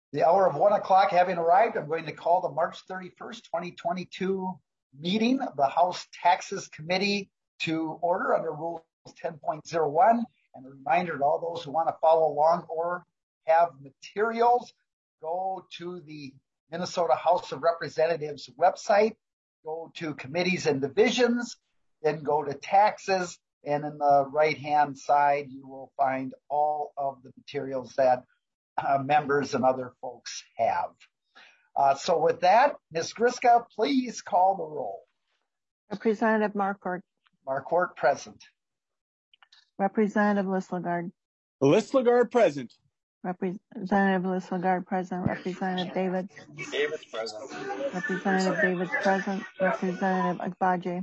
The hour of 1 o'clock having arrived, I'm going to call the March 31st, 2022 meeting of the House Taxes Committee to order under Rules 10.01. And a reminder to all those who want to follow along or have materials, go to the Minnesota House of Representatives website, go to committees and divisions, then go to taxes, and in the right-hand side, you will find all of the materials that members and other folks have. So with that, Ms. Griska, please call the roll. Representative Marquardt. Marquardt, present. Representative Listlegard. Listlegard, present. Representative Listlegard, present. Representative Davids. Davids, present. Representative Davids, present. Representative Agbaje.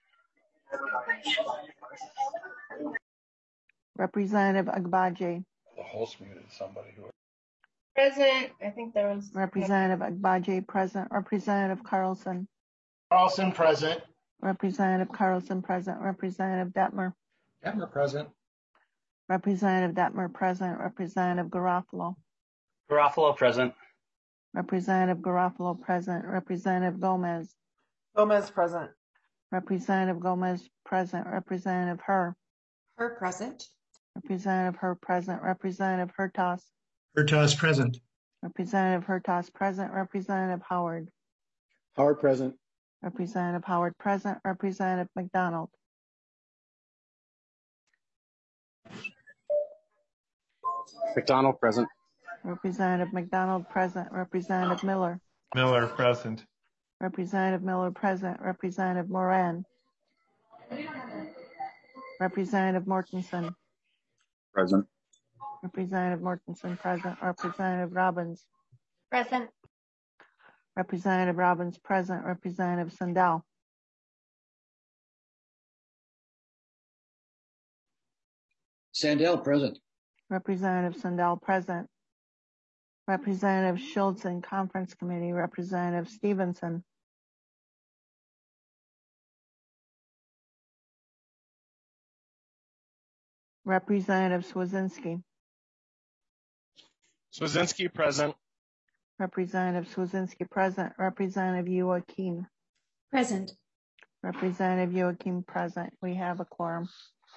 Representative Agbaje. The host muted somebody who. Present. I think there was. Representative Agbaje, present. Representative Carlson. Carlson, present. Representative Carlson, present. Representative Detmer. Detmer, present. Representative Detmer, present. Representative Garofalo. Garofalo, present. Representative Garofalo, present. Representative Gomez. Gomez, present. Representative Gomez, present. Representative Herr. Herr, present. Representative Herr, present. Representative Hertaus. Hertaus, present. Representative Hertaus, present. Representative Howard. Howard, present. Representative Howard, present. Representative McDonald. McDonald, present. Representative McDonald, present. Representative Miller. Miller, present. Representative Miller, present. Representative Moran. Representative Mortensen. Present. Representative Mortensen, present. Representative Robbins. Present. Representative Robbins, present. Representative Sandell. Sandell, present. Representative Sandell, present. Representative Schultz in Conference Committee. Representative Stevenson. Representative Swedzinski. Swedzinski, present. Representative Swedzinski, present. Representative Joachim. Present. Representative Joachim, present. We have a quorum.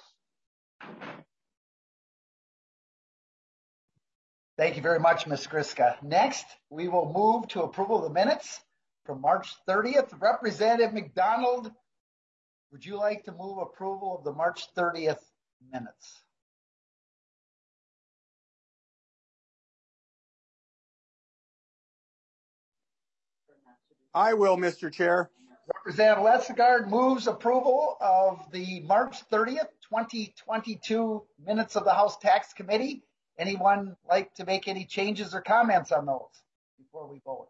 Thank you very much, Ms. Griska. Next, we will move to approval of the minutes from March 30th. Representative McDonald, would you like to move approval of the March 30th minutes? I will, Mr. Chair. Representative Lessegard moves approval of the March 30th, 2022 minutes of the House Tax Committee. Anyone like to make any changes or comments on those before we vote?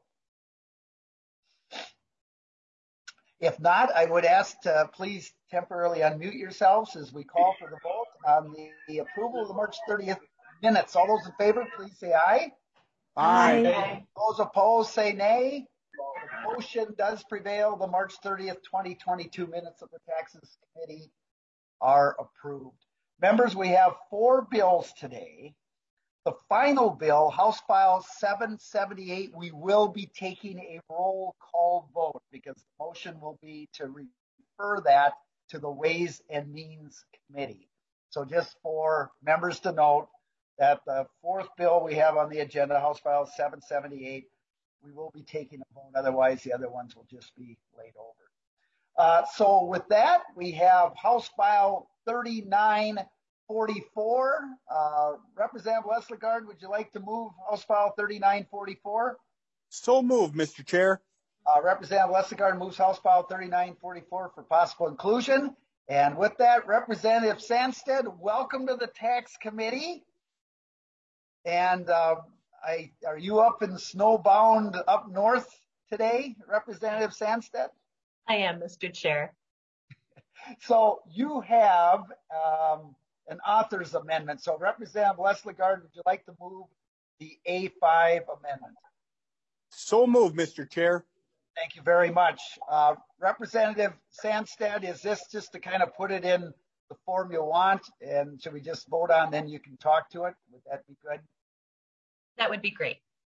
If not, I would ask to please temporarily unmute yourselves as we call for the vote on the approval of the March 30th minutes. All those in favor, please say aye. Aye. Those opposed, say nay. The motion does prevail. The March 30th, 2022 minutes of the Taxes Committee are approved. Members, we have 4 bills today. The final bill, House File 778, we will be taking a roll call vote because the motion will be to refer that to the Ways and Means Committee. So just for members to note that the 4th bill we have on the agenda, House File 778, we will be taking a vote. Otherwise, the other ones will just be laid over. So with that, we have House File 3944. Representative Lesslegard, would you like to move House File 3944? So moved, Mr. Chair. Representative Lessegard moves House File 3944 for possible inclusion. And with that, Representative Sandstead, welcome to the Tax Committee. And are you up in snowbound up north today, Representative Sandstead? I am, Mr. Chair. So you have an author's amendment. So Representative Lesslegard, would you like to move the A5 amendment? So moved, Mr. Chair. Thank you very much. Representative Sandstead, is this just to kind of put it in the form you want? And should we just vote on, then you can talk to it? Would that be good? That would be great.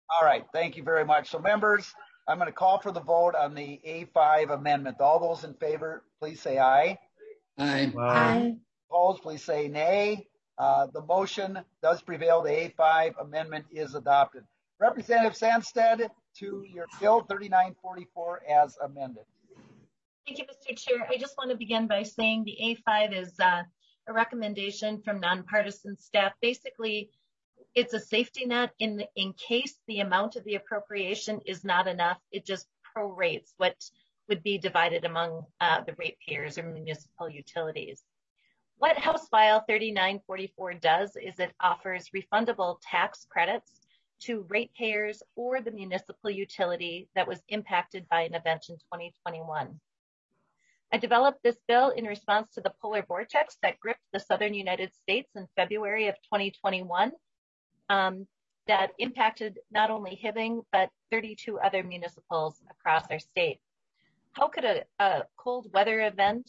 All right, thank you very much. So members, I'm going to call for the vote on the A5 amendment. All those in favor, please say aye. Aye. Aye. Opposed, please say nay. The motion does prevail. The A5 amendment is adopted. Representative Sandstead, to your bill 3944 as amended. Thank you, Mr. Chair. I just want to begin by saying the A5 is a recommendation from nonpartisan staff. Basically, it's a safety net in case the amount of the appropriation is not enough. It just prorates what would be divided among the ratepayers or municipal utilities. What House File 3944 does is it offers refundable tax credits to ratepayers or the municipal utility that was impacted by an event in 2021. I developed this bill in response to the polar vortex that gripped the southern United States in February of 2021 that impacted not only Hibbing, but 32 other municipals across our state. How could a cold weather event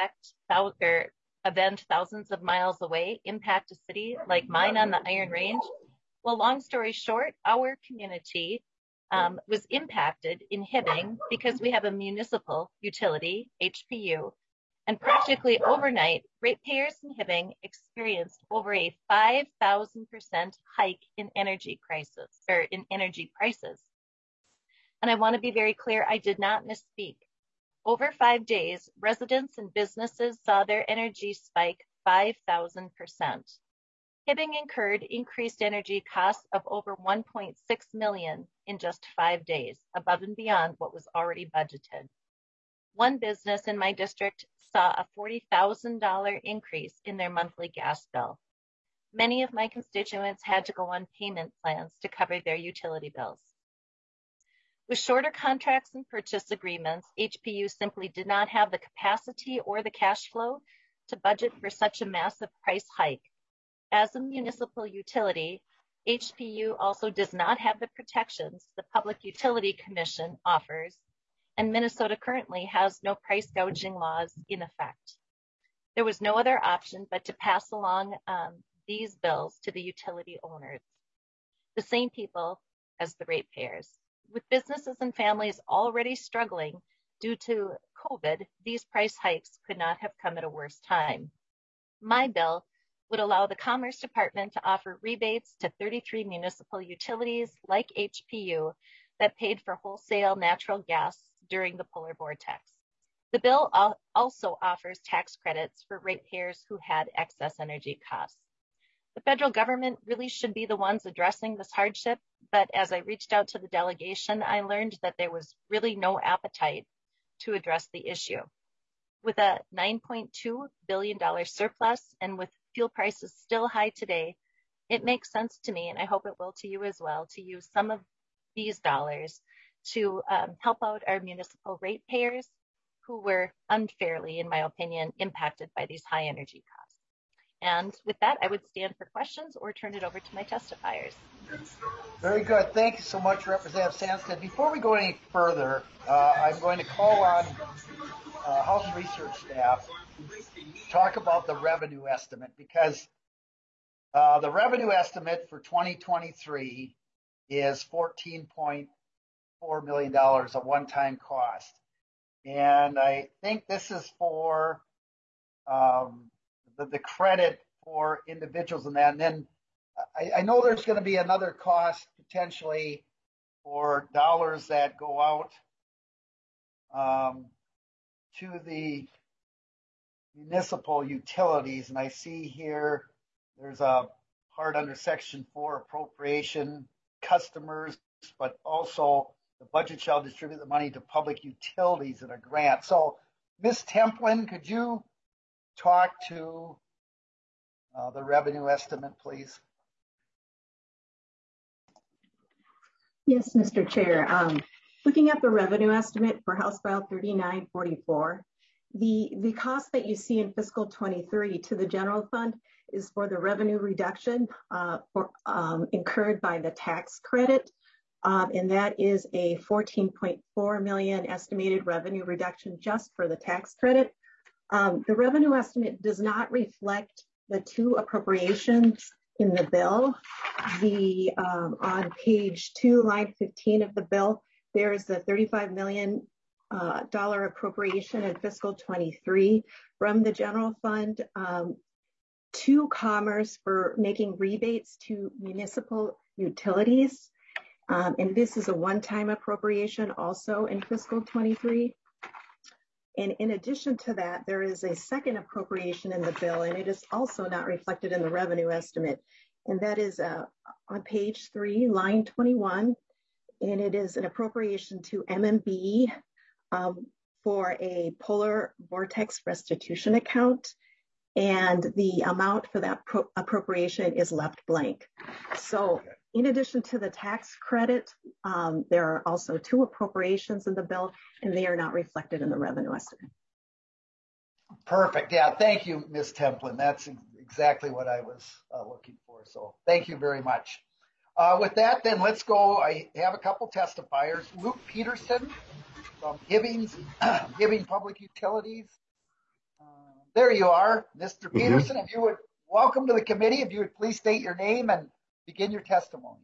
thousands of miles away impact a city like mine on the Iron Range? Well, long story short, our community was impacted in Hibbing because we have a municipal utility, HPU, and practically overnight, ratepayers in Hibbing experienced over a 5,000% hike in energy prices. And I want to be very clear, I did not misspeak. Over 5 days, residents and businesses saw their energy spike 5,000%. Hibbing incurred increased energy costs of over $1.6 million in just 5 days, above and beyond what was already budgeted. One business in my district saw a $40,000 increase in their monthly gas bill. Many of my constituents had to go on payment plans to cover their utility bills. With shorter contracts and purchase agreements, HPU simply did not have the capacity or the cash flow to budget for such a massive price hike. As a municipal utility, HPU also does not have the protections the Public Utility Commission offers, and Minnesota currently has no price gouging laws in effect. There was no other option but to pass along these bills to the utility owners, the same people as the ratepayers. With businesses and families already struggling due to COVID, these price hikes could not have come at a worse time. My bill would allow the Commerce Department to offer rebates to 33 municipal utilities like HPU that paid for wholesale natural gas during the polar vortex. The bill also offers tax credits for ratepayers who had excess energy costs. The federal government really should be the ones addressing this hardship, but as I reached out to the delegation, I learned that there was really no appetite to address the issue. With a $9.2 billion surplus and with fuel prices still high today, it makes sense to me, and I hope it will to you as well, to use some of these dollars to help out our municipal ratepayers who were unfairly, in my opinion, impacted by these high energy costs. And with that, I would stand for questions or turn it over to my testifiers. Very good. Thank you so much, Representative Sandstead. Before we go any further, I'm going to call on House Research staff to talk about the revenue estimate, because the revenue estimate for 2023 is $14.4 million, a one-time cost. And I think this is for the credit for individuals in that. And then I know there's going to be another cost potentially for dollars that go out to the municipal utilities. And I see here there's a part under Section 4 appropriation customers, but also the budget shall distribute the money to public utilities in a grant. So Ms. Templin, could you talk to the revenue estimate, please? Yes, Mr. Chair. Looking at the revenue estimate for House File 3944, the cost that you see in fiscal 23 to the general fund is for the revenue reduction incurred by the tax credit. And that is a $14.4 million estimated revenue reduction just for the tax credit. The revenue estimate does not reflect the two appropriations in the bill. On page 2, line 15 of the bill, there is a $35 million appropriation in fiscal 23 from the general fund to Commerce for making rebates to municipal utilities. And this is a one-time appropriation also in fiscal 23. And in addition to that, there is a second appropriation in the bill, and it is also not reflected in the revenue estimate. And that is on page 3, line 21. And it is an appropriation to MMB for a polar vortex restitution account. And the amount for that appropriation is left blank. So in addition to the tax credit, there are also 2 appropriations in the bill, and they are not reflected in the revenue estimate. Perfect. Yeah, thank you, Ms. Templin. That's exactly what I was looking for. So thank you very much. With that, then let's go. I have a couple testifiers. Luke Peterson from Hibbing Public Utilities. There you are, Mr. Peterson. If you would welcome to the committee, if you would please state your name and begin your testimony.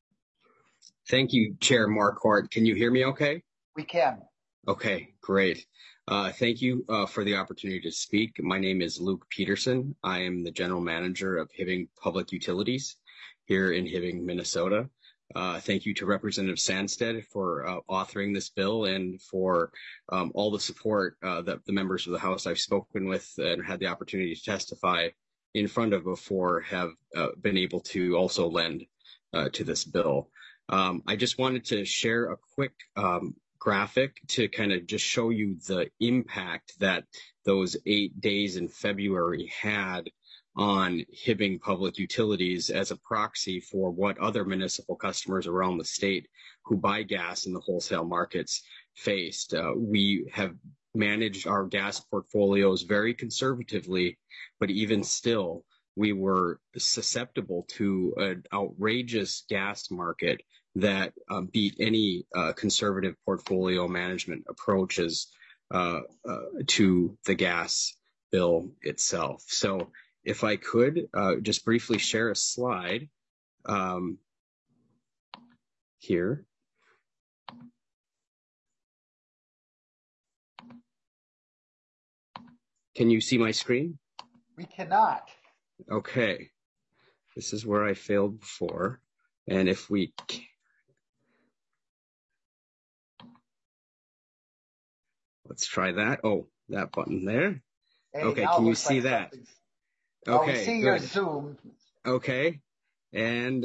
Thank you, Chair Marquardt. Can you hear me okay? We can. Okay, great. Thank you for the opportunity to speak. My name is Luke Peterson. I am the General Manager of Hibbing Public Utilities here in Hibbing, Minnesota. Thank you to Representative Sandstead for authoring this bill and for all the support that the members of the House I've spoken with and had the opportunity to testify in front of before have been able to also lend to this bill. I just wanted to share a quick graphic to kind of just show you the impact that those 8 days in February had on Hibbing Public Utilities as a proxy for what other municipal customers around the state who buy gas in the wholesale markets faced. We have managed our gas portfolios very conservatively, but even still, we were susceptible to an outrageous gas market that beat any conservative portfolio management approaches to the gas bill itself. So if I could just briefly share a slide here. Can you see my screen? We cannot. Okay. This is where I failed before. And if we... Let's try that. Oh, that button there. Hey, okay, can you see that? Okay, we see your Zoom. Okay, and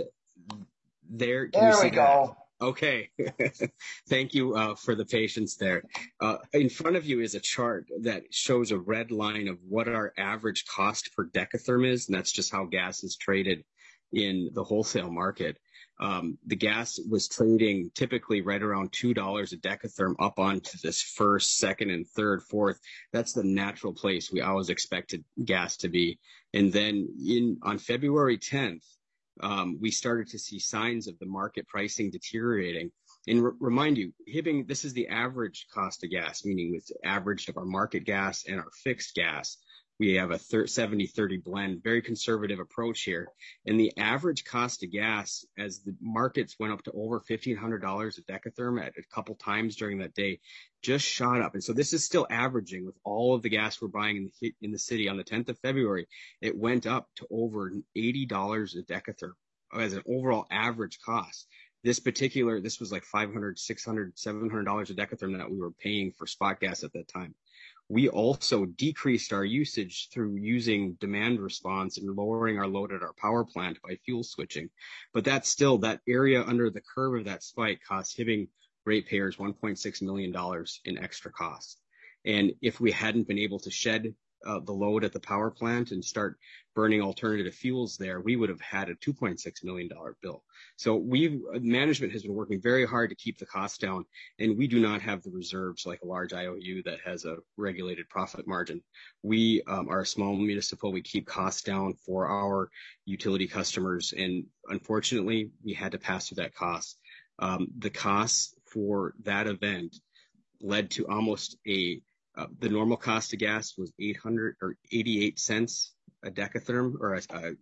there. There we go. Okay, thank you for the patience there. In front of you is a chart that shows a red line of what our average cost per decatherm is, and that's just how gas is traded in the wholesale market. The gas was trading typically right around $2 a decatherm up onto this first, second, and third, fourth. That's the natural place we always expected gas to be. And then on February 10th, we started to see signs of the market pricing deteriorating. And remind you, Hibbing, this is the average cost of gas, meaning it's averaged of our market gas and our fixed gas. We have a 70-30 blend, very conservative approach here. And the average cost of gas, as the markets went up to over $1,500 a decatherm at a couple times during that day, just shot up. And so this is still averaging with all of the gas we're buying in the city on the 10th of February. It went up to over $80 a decatherm as an overall average cost. This was like $500, $600, $700 a decatherm that we were paying for spot gas at that time. We also decreased our usage through using demand response and lowering our load at our power plant by fuel switching. But that's still, that area under the curve of that spike cost Hibbing ratepayers $1.6 million in extra costs. And if we hadn't been able to shed the load at the power plant and start burning alternative fuels there, we would have had a $2.6 million bill. So management has been working very hard to keep the costs down, and we do not have the reserves like a large IOU that has a regulated profit margin. We are a small municipal. We keep costs down for our utility customers, and unfortunately, we had to pass through that cost. The costs for that event led to almost the normal cost of gas was 88 cents a decatherm, or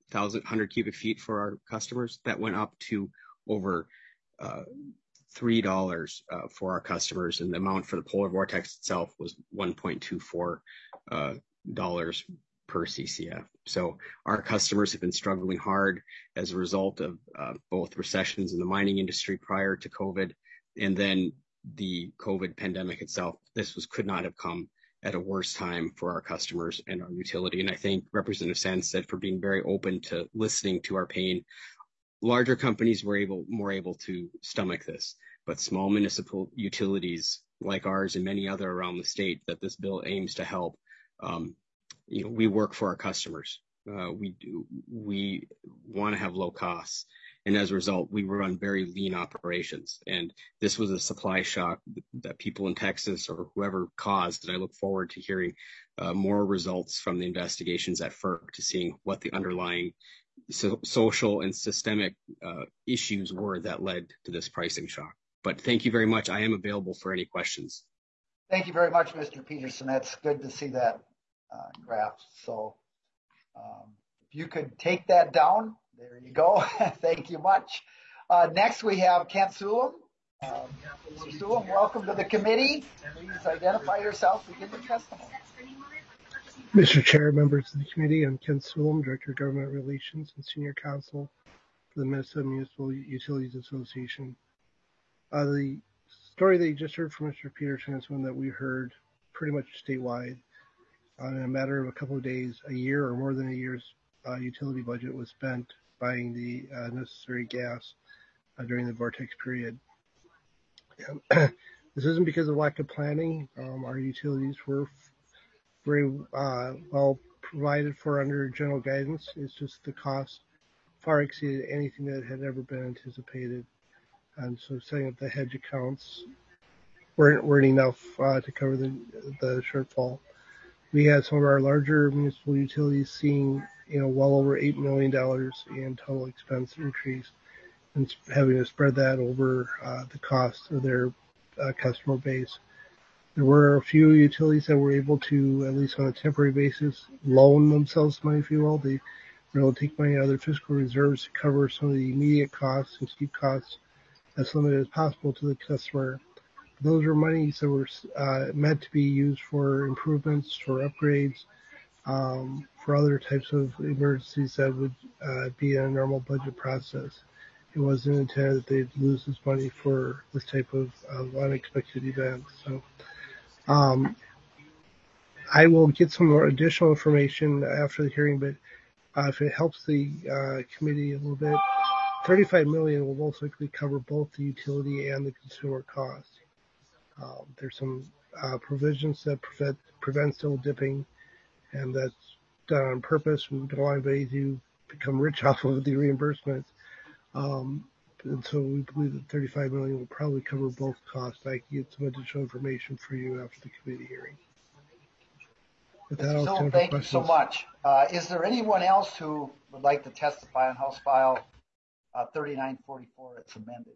100 cubic feet for our customers. That went up to over $3 for our customers, and the amount for the polar vortex itself was $1.24 per CCF. So our customers have been struggling hard as a result of both recessions in the mining industry prior to COVID, and then the COVID pandemic itself. This could not have come at a worse time for our customers and our utility. And I thank Representative Sandstead for being very open to listening to our pain. Larger companies were more able to stomach this, but small municipal utilities like ours and many other around the state that this bill aims to help, we work for our customers. We want to have low costs. And as a result, we run very lean operations. And this was a supply shock that people in Texas or whoever caused. And I look forward to hearing more results from the investigations at FERC to seeing what the underlying social and systemic issues were that led to this pricing shock. But thank you very much. I am available for any questions. Thank you very much, Mr. Peterson. That's good to see that graph. So if you could take that down, there you go. Thank you much. Next, we have Kent Sulum. Mr. Sulum, welcome to the committee. Please identify yourself, begin the testimony. Mr. Chair, members of the committee, I'm Kent Sulum, Director of Government Relations and Senior Counsel for the Minnesota Municipal Utilities Association. The story that you just heard from Mr. Peterson is one that we heard pretty much statewide. In a matter of a couple of days, a year or more than a year's utility budget was spent buying the necessary gas during the vortex period. This isn't because of lack of planning. Our utilities were very well provided for under general guidance. It's just the cost far exceeded anything that had ever been anticipated. And so setting up the hedge accounts weren't enough to cover the shortfall. We had some of our larger municipal utilities seeing, well over $8 million in total expense increase, and having to spread that over the cost of their customer base. There were a few utilities that were able to, at least on a temporary basis, loan themselves money, if you will. They were able to take money out of their fiscal reserves to cover some of the immediate costs and keep costs as limited as possible to the customer. Those were monies that were meant to be used for improvements, for upgrades, for other types of emergencies that would be in a normal budget process. It wasn't intended that they'd lose this money for this type of unexpected events. So I will get some more additional information after the hearing, but if it helps the committee a little bit, $35 million will most likely cover both the utility and the consumer costs. There's some provisions that prevent double dipping, and that's done on purpose. We don't want anybody to become rich off of the reimbursements. And so we believe that $35 million will probably cover both costs. I can get some additional information for you after the committee hearing. With that, So thank you so much. Is there anyone else who would like to testify on House File 3944 as amended?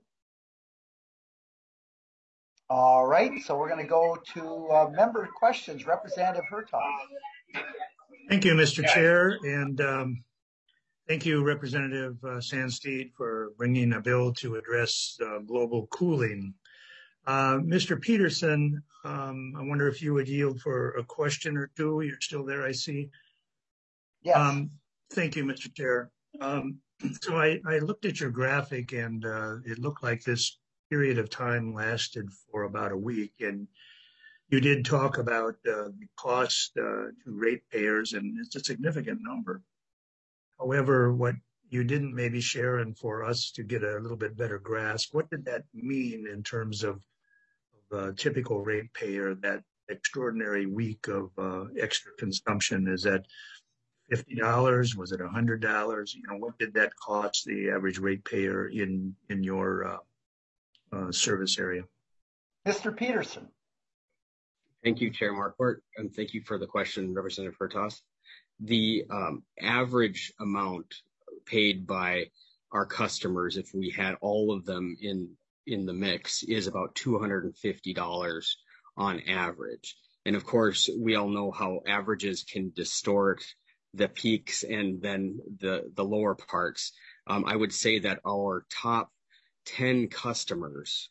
All right, so we're going to go to member questions. Representative Hertaus. Thank you, Mr. Chair, and thank you, Representative Sandsteed, for bringing a bill to address global cooling. Mr. Peterson, I wonder if you would yield for a question or two. You're still there, I see. Yes. Thank you, Mr. Chair. So I looked at your graphic, and it looked like this period of time lasted for about a week, and you did talk about the cost to ratepayers, and it's a significant number. However, what you didn't maybe share, and for us to get a little bit better grasp, what did that mean in terms of a typical ratepayer, that extraordinary week of extra consumption? Is that $50? Was it $100? What did that cost the average ratepayer in your service area? Mr. Peterson. Thank you, Chair Marquardt, and thank you for the question, Representative Hertaus. The average amount paid by our customers, if we had all of them in the mix, is about $250 on average. And of course, we all know how averages can distort the peaks and then the lower parts. I would say that our top 10 customers,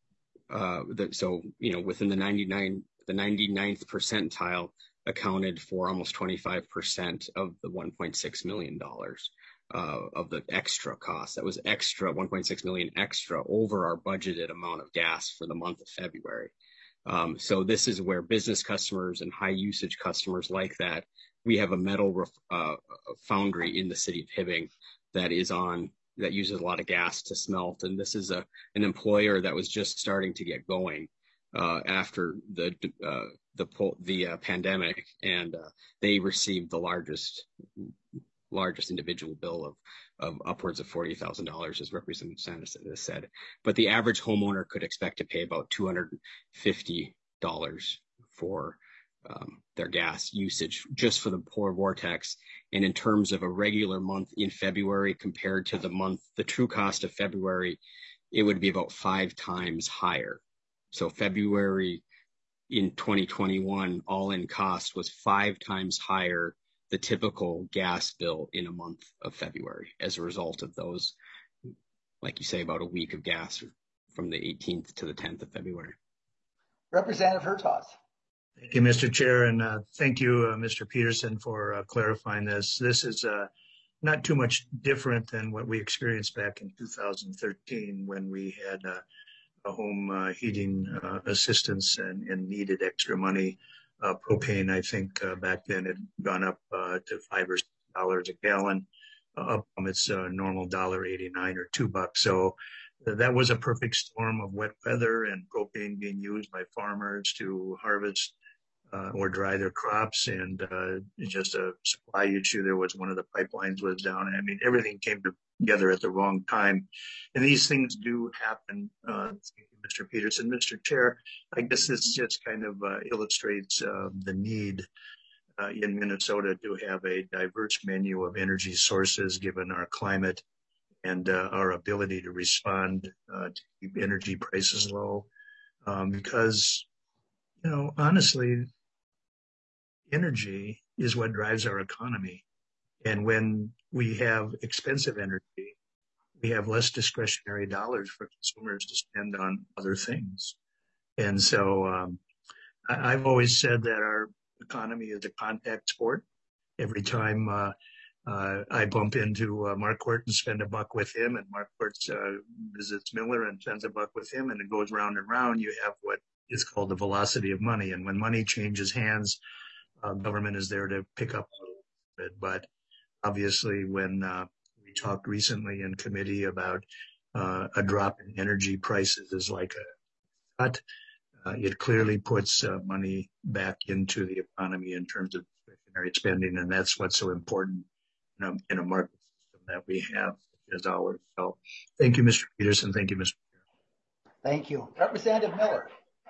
within the 99th percentile, accounted for almost 25% of the $1.6 million of the extra cost. That was extra, 1.6 million extra over our budgeted amount of gas for the month of February. So this is where business customers and high usage customers like that, we have a metal foundry in the city of Hibbing that uses a lot of gas to smelt. And this is an employer that was just starting to get going after the pandemic, and they received the largest individual bill of upwards of $40,000, as Representative Sanders has said. But the average homeowner could expect to pay about $250 for their gas usage just for the polar vortex. And in terms of a regular month in February compared to the true cost of February, it would be about 5 times higher. So February in 2021, all-in cost was 5 times higher the typical gas bill in a month of February as a result of those, like you say, about a week of gas from the 18th to the 10th of February. Representative Hertaus. Thank you, Mr. Chair, and thank you, Mr. Peterson, for clarifying this. This is not too much different than what we experienced back in 2013 when we had a home heating assistance and needed extra money. Propane, I think, back then had gone up to $5 or $6 a gallon, up from its normal $1.89 or $2. So that was a perfect storm of wet weather and propane being used by farmers to harvest or dry their crops, and just a supply issue. There was one of the pipelines was down. I mean, everything came together at the wrong time. And these things do happen. Thank you, Mr. Peterson. Mr. Chair, I guess this just kind of illustrates the need in Minnesota to have a diverse menu of energy sources given our climate and our ability to respond to keep energy prices low. Because, honestly, energy is what drives our economy. And when we have expensive energy, we have less discretionary dollars for consumers to spend on other things. And so I've always said that our economy is a contact sport. Every time I bump into Mark Court and spend $1 with him, and Mark Court visits Miller and spends $1 with him, and it goes round and round, you have what is called the velocity of money. And when money changes hands, government is there to pick up a little bit. But obviously, when we talked recently in committee about a drop in energy prices is like a cut, it clearly puts money back into the economy in terms of discretionary spending, and that's what's so important in a market system that we have as ours. So thank you, Mr. Peterson. Thank you, Mr. Chair. Thank you. Representative Miller.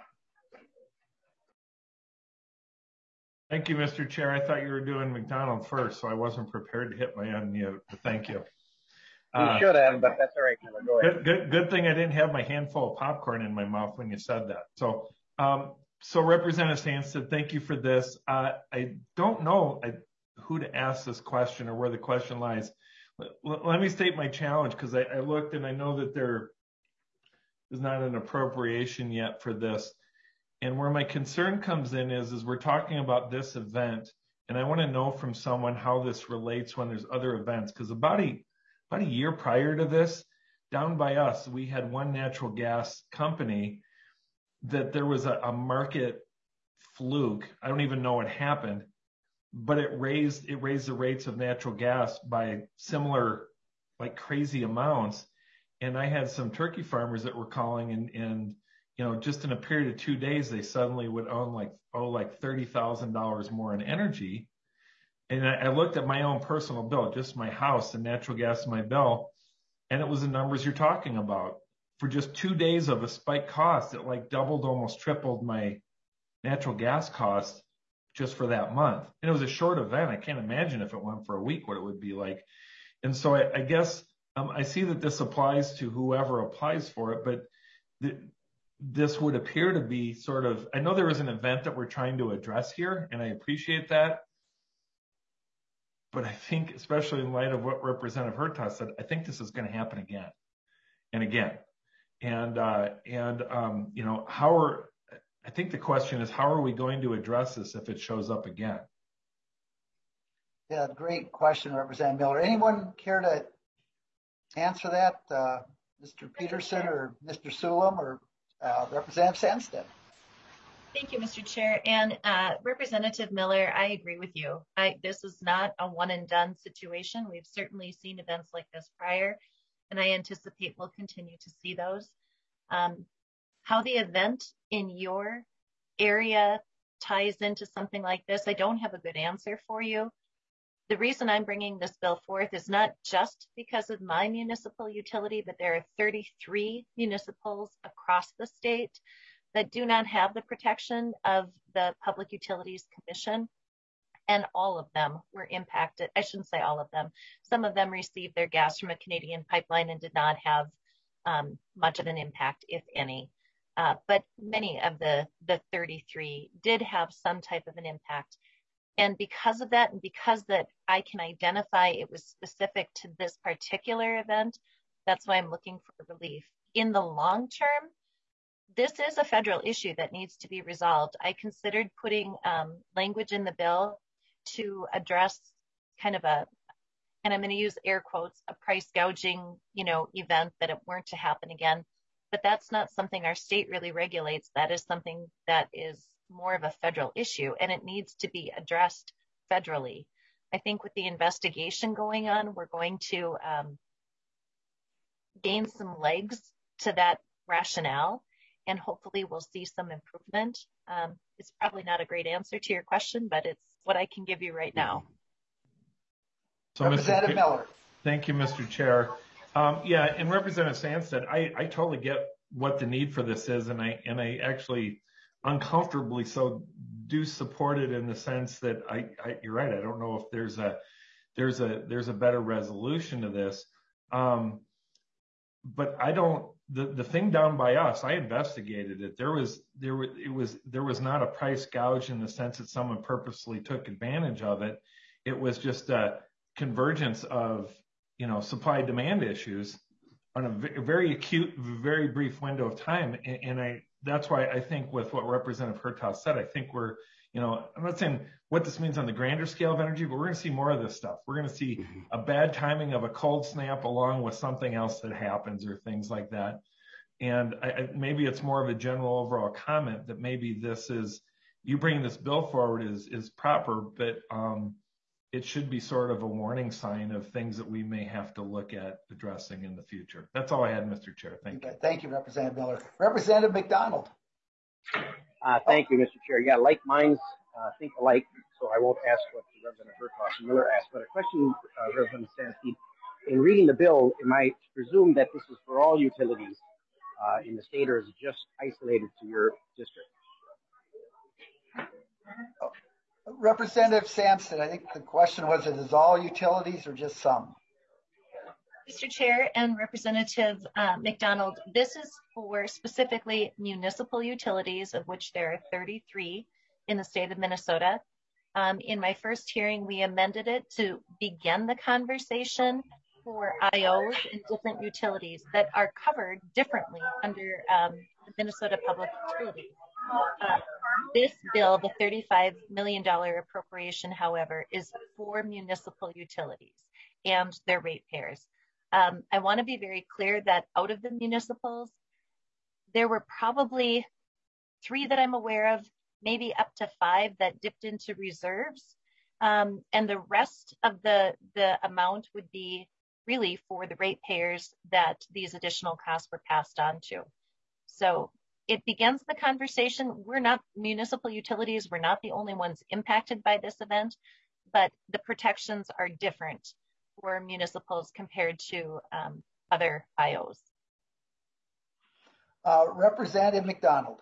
Thank you, Mr. Chair. I thought you were doing McDonald first, so I wasn't prepared to hit my unmute. But thank you. You should have, but that's all right. Go ahead. Good thing I didn't have my handful of popcorn in my mouth when you said that. So, Representative Sandsted, thank you for this. I don't know who to ask this question or where the question lies. Let me state my challenge, because I looked and I know that there is not an appropriation yet for this. And where my concern comes in is we're talking about this event, and I want to know from someone how this relates when there's other events. Because about a year prior to this, down by us, we had one natural gas company that there was a market fluke. I don't even know what happened, but it raised the rates of natural gas by similar, like crazy amounts. And I had some turkey farmers that were calling and just in a period of 2 days, they suddenly would owe like $30,000 more in energy. And I looked at my own personal bill, just my house and natural gas in my bill, and it was the numbers you're talking about. For just 2 days of a spike cost, it like doubled, almost tripled my natural gas cost just for that month. And it was a short event. I can't imagine if it went for a week what it would be like. And so I guess I see that this applies to whoever applies for it, but this would appear to be sort of, I know there is an event that we're trying to address here, and I appreciate that. But I think, especially in light of what Representative Hertaus said, I think this is going to happen again and again. And you know, I think the question is, how are we going to address this if it shows up again? Yeah, great question, Representative Miller. Anyone care to answer that? Mr. Peterson or Mr. Sulam or Representative Sandsted? Thank you, Mr. Chair. And Representative Miller, I agree with you. This is not a one and done situation. We've certainly seen events like this prior, and I anticipate we'll continue to see those. How the event in your area ties into something like this, I don't have a good answer for you. The reason I'm bringing this bill forth is not just because of my municipal utility, but there are 33 municipals across the state that do not have the protection of the Public Utilities Commission, and all of them were impacted. I shouldn't say all of them. Some of them received their gas from a Canadian pipeline and did not have much of an impact, if any. But many of the 33 did have some type of an impact. And because of that, and because that I can identify it was specific to this particular event, that's why I'm looking for relief. In the long term, this is a federal issue that needs to be resolved. I considered putting language in the bill to address kind of a, and I'm going to use air quotes, a price gouging, you know, event, that it weren't to happen again. But that's not something our state really regulates. That is something that is more of a federal issue, and it needs to be addressed federally. I think with the investigation going on, we're going to gain some legs to that rationale, and hopefully we'll see some improvement. It's probably not a great answer to your question, but it's what I can give you right now. So, Representative Miller. Thank you, Mr. Chair. Yeah, and Representative Sandsted, I totally get what the need for this is, and I actually uncomfortably so do support it in the sense that you're right. I don't know if there's a better resolution to this. But I don't, the thing down by us, I investigated it. There was not a price gouge in the sense that someone purposely took advantage of it. It was just a convergence of, you know, supply demand issues on a very acute, very brief window of time. And that's why I think with what Representative Hertaus said, I think we're, you know, I'm not saying what this means on the grander scale of energy, but we're going to see more of this stuff. We're going to see a bad timing of a cold snap along with something else that happens or things like that. And maybe it's more of a general overall comment that maybe this is, you bringing this bill forward is proper, but it should be sort of a warning sign of things that we may have to look at addressing in the future. That's all I had, Mr. Chair. Thank you. Thank you, Representative Miller. Representative McDonald. Thank you, Mr. Chair. Yeah, like minds think alike, so I won't ask what Representative Hertaus and Miller asked, but a question, Representative Sandsted. In reading the bill, am I to presume that this is for all utilities in the state, or is it just isolated to your district? Representative Sandsted, I think the question was, it is all utilities or just some? Mr. Chair and Representative McDonald, this is for specifically municipal utilities, of which there are 33 in the state of Minnesota. In my first hearing, we amended it to begin the conversation for IOs and different utilities that are covered differently under the Minnesota Public Utilities. This bill, the $35 million appropriation, however, is for municipal utilities and their ratepayers. I want to be very clear that out of the municipals, there were probably 3 that I'm aware of, maybe up to 5 that dipped into reserves. And the rest of the amount would be really for the ratepayers that these additional costs were passed on to. So it begins the conversation. We're not municipal utilities. We're not the only ones impacted by this event, but the protections are different for municipals compared to other IOs. Representative McDonald.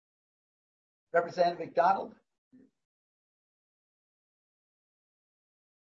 Representative McDonald.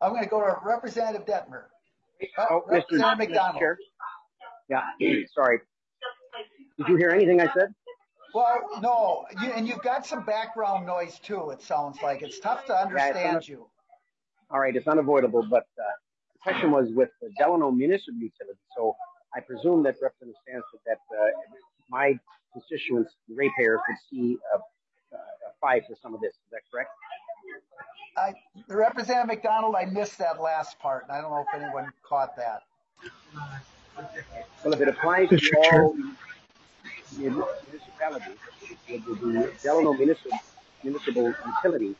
I'm going to go to Representative Detmer. Mr. McDonald. Chair. Yeah, sorry. Did you hear anything I said? Well, no, you've got some background noise too, it sounds like. It's tough to understand you. All right, it's unavoidable, but the question was with the Delano Municipal Utility. So I presume that Representative Stansted, that my constituents, the ratepayers, would see a 5 for some of this. Is that correct? Representative McDonald, I missed that last part, and I don't know if anyone caught that. Well, if it applies to all municipalities, the Delano Municipal Utility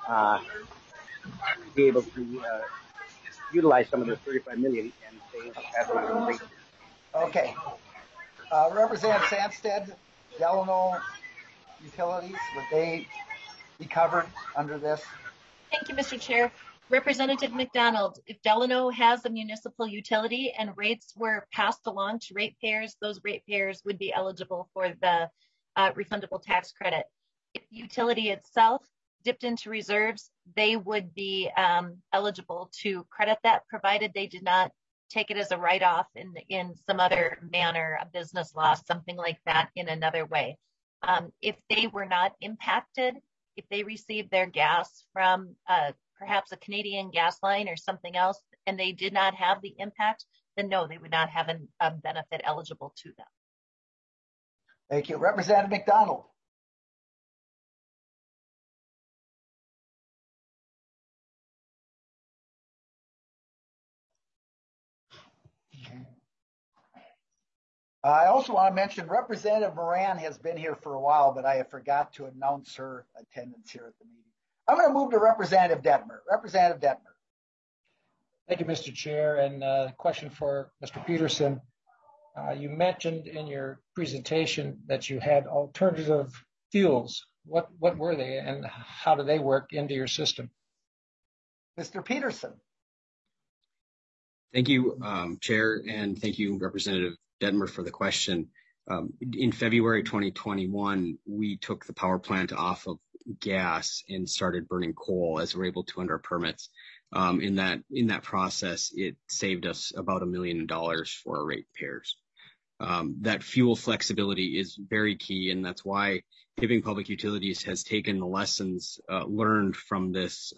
be able to utilize some of the $35 million and say pass on the rate. Okay. Representative Sandsted, Delano Utilities, would they be covered under this? Thank you, Mr. Chair. Representative McDonald, if Delano has a municipal utility and rates were passed along to ratepayers, those ratepayers would be eligible for the refundable tax credit. If the utility itself dipped into reserves, they would be eligible to credit that, provided they did not take it as a write-off in some other manner, a business loss, something like that in another way. If they were not impacted, if they received their gas from perhaps a Canadian gas line or something else, and they did not have the impact, then no, they would not have a benefit eligible to them. Thank you. Representative McDonald. I also want to mention Representative Moran has been here for a while, but I forgot to announce her attendance here at the meeting. I'm going to move to Representative Detmer. Representative Detmer. Thank you, Mr. Chair. And question for Mr. Peterson. You mentioned in your presentation that you had alternative fuels. What were they and how do they work into your system? Mr. Peterson. Thank you, Chair, and thank you, Representative Detmer, for the question. In February 2021, we took the power plant off of gas and started burning coal as we're able to under our permits. In that process, it saved us about $1 million for our ratepayers. That fuel flexibility is very key, and that's why Hibbing Public Utilities has taken the lessons learned from this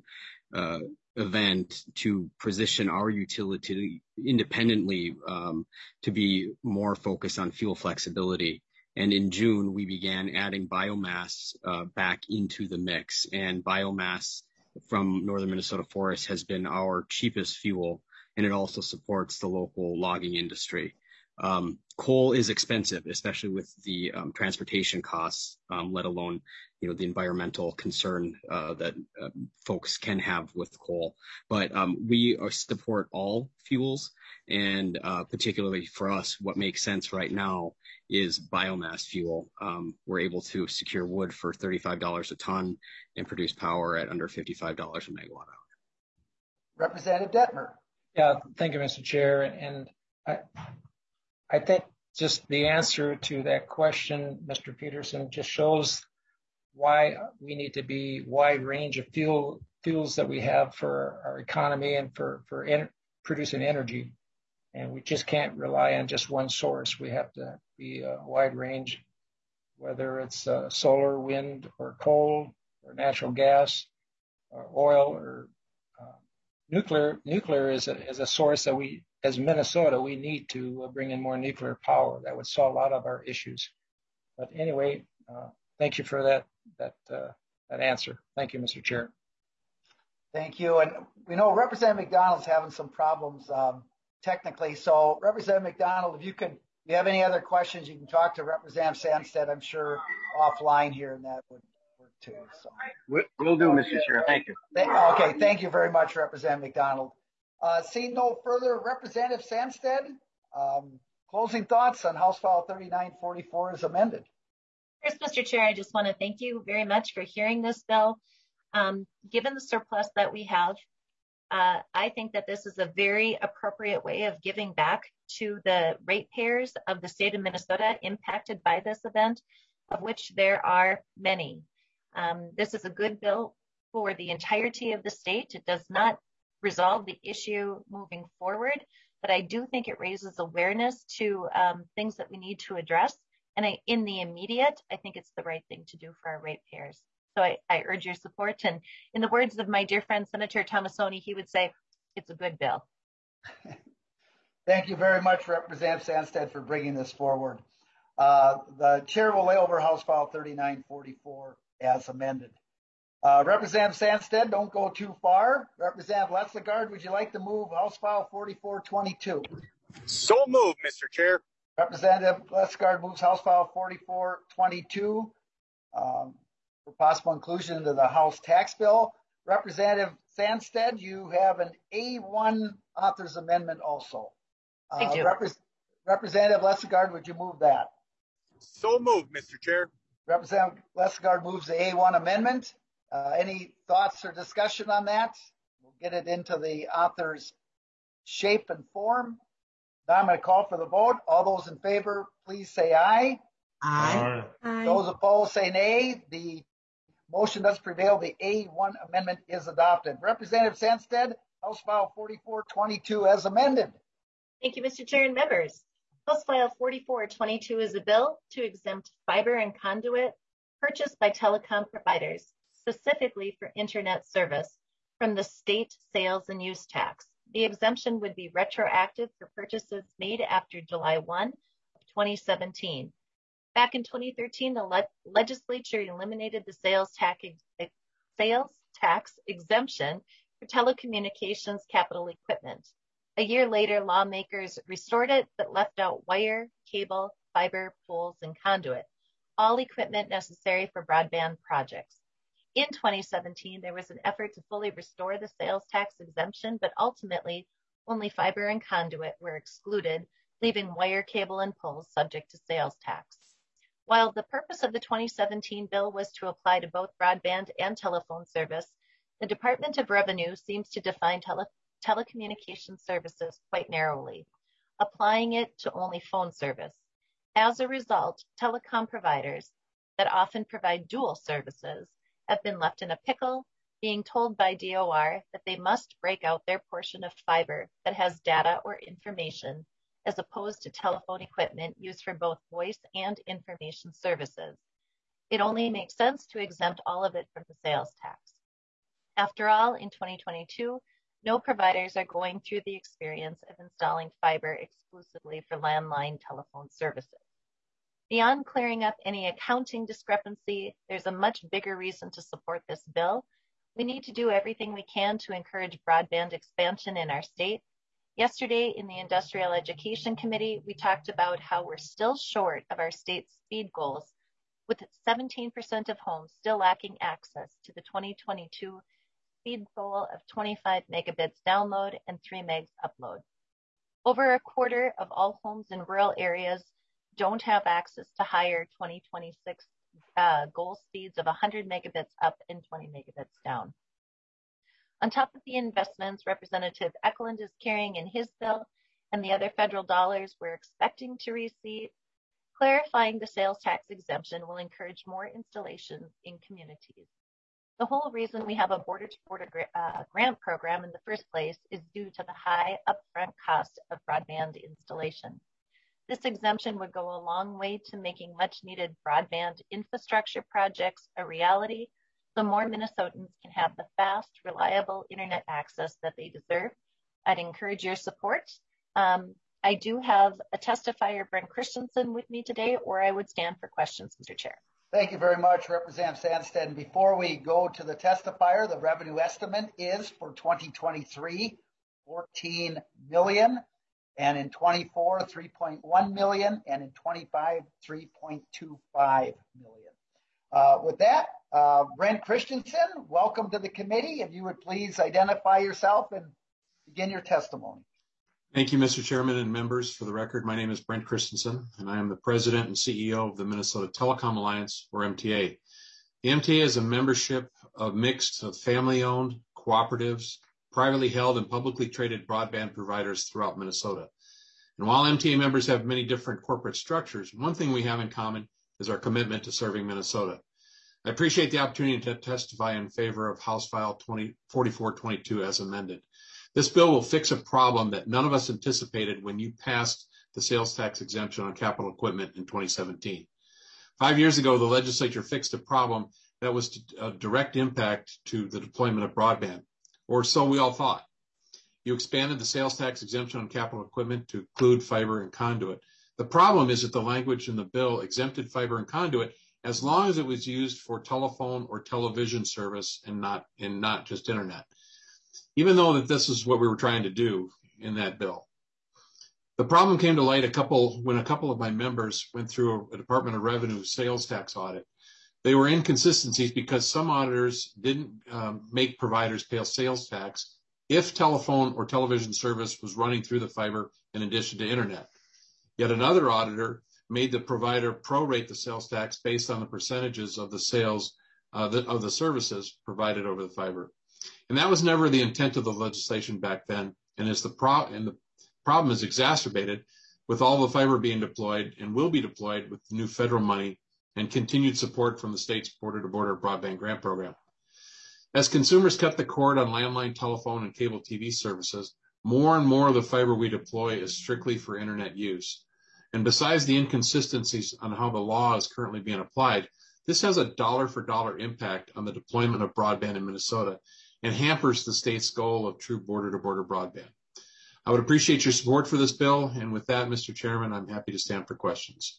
event to position our utility independently to be more focused on fuel flexibility. And in June, we began adding biomass back into the mix, and biomass from northern Minnesota forests has been our cheapest fuel, and it also supports the local logging industry. Coal is expensive, especially with the transportation costs, let alone the environmental concern that folks can have with coal. But we support all fuels, and particularly for us, what makes sense right now is biomass fuel. We're able to secure wood for $35 a ton and produce power at under $55 a megawatt hour. Representative Detmer. Yeah, thank you, Mr. Chair. And I think just the answer to that question, Mr. Peterson, just shows why we need to be wide range of fuels that we have for our economy and for producing energy. And we just can't rely on just one source. We have to be a wide range, whether it's solar, wind, or coal, or natural gas, or oil, or nuclear. Nuclear is a source that we, as Minnesota, we need to bring in more nuclear power. That would solve a lot of our issues. But anyway, thank you for that answer. Thank you, Mr. Chair. Thank you. And we know Representative McDonald's having some problems technically. So Representative McDonald, if you have any other questions, you can talk to Representative Sandsted, I'm sure, offline here, and that would work too. So Will do, Mr. Chair. Thank you. Okay, thank you very much, Representative McDonald. Seeing no further, Representative Sandsted, closing thoughts on House File 3944 as amended. First, Mr. Chair, I just want to thank you very much for hearing this bill. Given the surplus that we have, I think that this is a very appropriate way of giving back to the ratepayers of the state of Minnesota impacted by this event, of which there are many. This is a good bill for the entirety of the state. It does not resolve the issue moving forward, but I do think it raises awareness to things that we need to address. And in the immediate, I think it's the right thing to do for our ratepayers. So I urge your support. And in the words of my dear friend, Senator Tomassoni, he would say, it's a good bill. Thank you very much, Representative Sandstead, for bringing this forward. The chair will lay over House File 3944 as amended. Representative Sandstead, don't go too far. Representative Leslegard, would you like to move House File 4422? So moved, Mr. Chair. Representative Leslegard moves House File 4422 for possible inclusion into the House tax bill. Representative Sandstead, you have an A1 author's amendment also. I do. Representative Leslegard, would you move that? So moved, Mr. Chair. Representative Leslegard moves the A1 amendment. Any thoughts or discussion on that? We'll get it into the author's shape and form. Now I'm going to call for the vote. All those in favor, please say aye. Aye. Aye. Those opposed say nay. The motion does prevail. The A1 amendment is adopted. Representative Sandstead, House File 4422 as amended. Thank you, Mr. Chair and members. House File 4422 is a bill to exempt fiber and conduit purchased by telecom providers, specifically for internet service, from the state sales and use tax. The exemption would be retroactive for purchases made after July 1 of 2017. Back in 2013, the legislature eliminated the sales tax exemption for telecommunications capital equipment. A year later, lawmakers restored it, but left out wire, cable, fiber, poles, and conduit, all equipment necessary for broadband projects. In 2017, there was an effort to fully restore the sales tax exemption, but ultimately, only fiber and conduit were excluded, leaving wire, cable, and poles subject to sales tax. While the purpose of the 2017 bill was to apply to both broadband and telephone service, the Department of Revenue seems to define telecommunication services quite narrowly, applying it to only phone service. As a result, telecom providers that often provide dual services have been left in a pickle, being told by DOR that they must break out their portion of fiber that has data or information, as opposed to telephone equipment used for both voice and information services. It only makes sense to exempt all of it from the sales tax. After all, in 2022, no providers are going through the experience of installing fiber exclusively for landline telephone services. Beyond clearing up any accounting discrepancy, there's a much bigger reason to support this bill. We need to do everything we can to encourage broadband expansion in our state. Yesterday in the Industrial Education Committee, we talked about how we're still short of our state's speed goals, with 17% of homes still lacking access to the 2022 speed goal of 25 megabits download and 3 megs upload. Over a quarter of all homes in rural areas don't have access to higher 2026 goal speeds of 100 megabits up and 20 megabits down. On top of the investments Representative Eklund is carrying in his bill and the other federal dollars we're expecting to receive, clarifying the sales tax exemption will encourage more installations in communities. The whole reason we have a border-to-border grant program in the first place is due to the high upfront cost of broadband installation. This exemption would go a long way to making much-needed broadband infrastructure projects a reality, so more Minnesotans can have the fast, reliable internet access that they deserve. I'd encourage your support. I do have a testifier, Brent Christensen, with me today, or I would stand for questions, Mr. Chair. Thank you very much, Representative Sandstead. And before we go to the testifier, the revenue estimate is for 2023, $14 million, and in 24, $3.1 million, and in 25, $3.25 million. With that, Brent Christensen, welcome to the committee. If you would please identify yourself and begin your testimony. Thank you, Mr. Chairman and members. For the record, my name is Brent Christensen, and I am the president and CEO of the Minnesota Telecom Alliance, or MTA. The MTA is a membership of mixed of family-owned, cooperatives, privately held, and publicly traded broadband providers throughout Minnesota. And while MTA members have many different corporate structures, one thing we have in common is our commitment to serving Minnesota. I appreciate the opportunity to testify in favor of House File 4422 as amended. This bill will fix a problem that none of us anticipated when you passed the sales tax exemption on capital equipment in 2017. 5 years ago, the legislature fixed a problem that was a direct impact to the deployment of broadband, or so we all thought. You expanded the sales tax exemption on capital equipment to include fiber and conduit. The problem is that the language in the bill exempted fiber and conduit as long as it was used for telephone or television service and not just internet. Even though that this is what we were trying to do in that bill. The problem came to light when a couple of my members went through a Department of Revenue sales tax audit. They were inconsistencies because some auditors didn't make providers pay sales tax if telephone or television service was running through the fiber in addition to internet. Yet another auditor made the provider prorate the sales tax based on the percentages of the sales of the services provided over the fiber. And that was never the intent of the legislation back then. And the problem is exacerbated with all the fiber being deployed and will be deployed with the new federal money and continued support from the state's border-to-border broadband grant program. As consumers cut the cord on landline telephone and cable TV services, more and more of the fiber we deploy is strictly for internet use. And besides the inconsistencies on how the law is currently being applied, this has a dollar-for-dollar impact on the deployment of broadband in Minnesota and hampers the state's goal of true border-to-border broadband. I would appreciate your support for this bill. And with that, Mr. Chairman, I'm happy to stand for questions.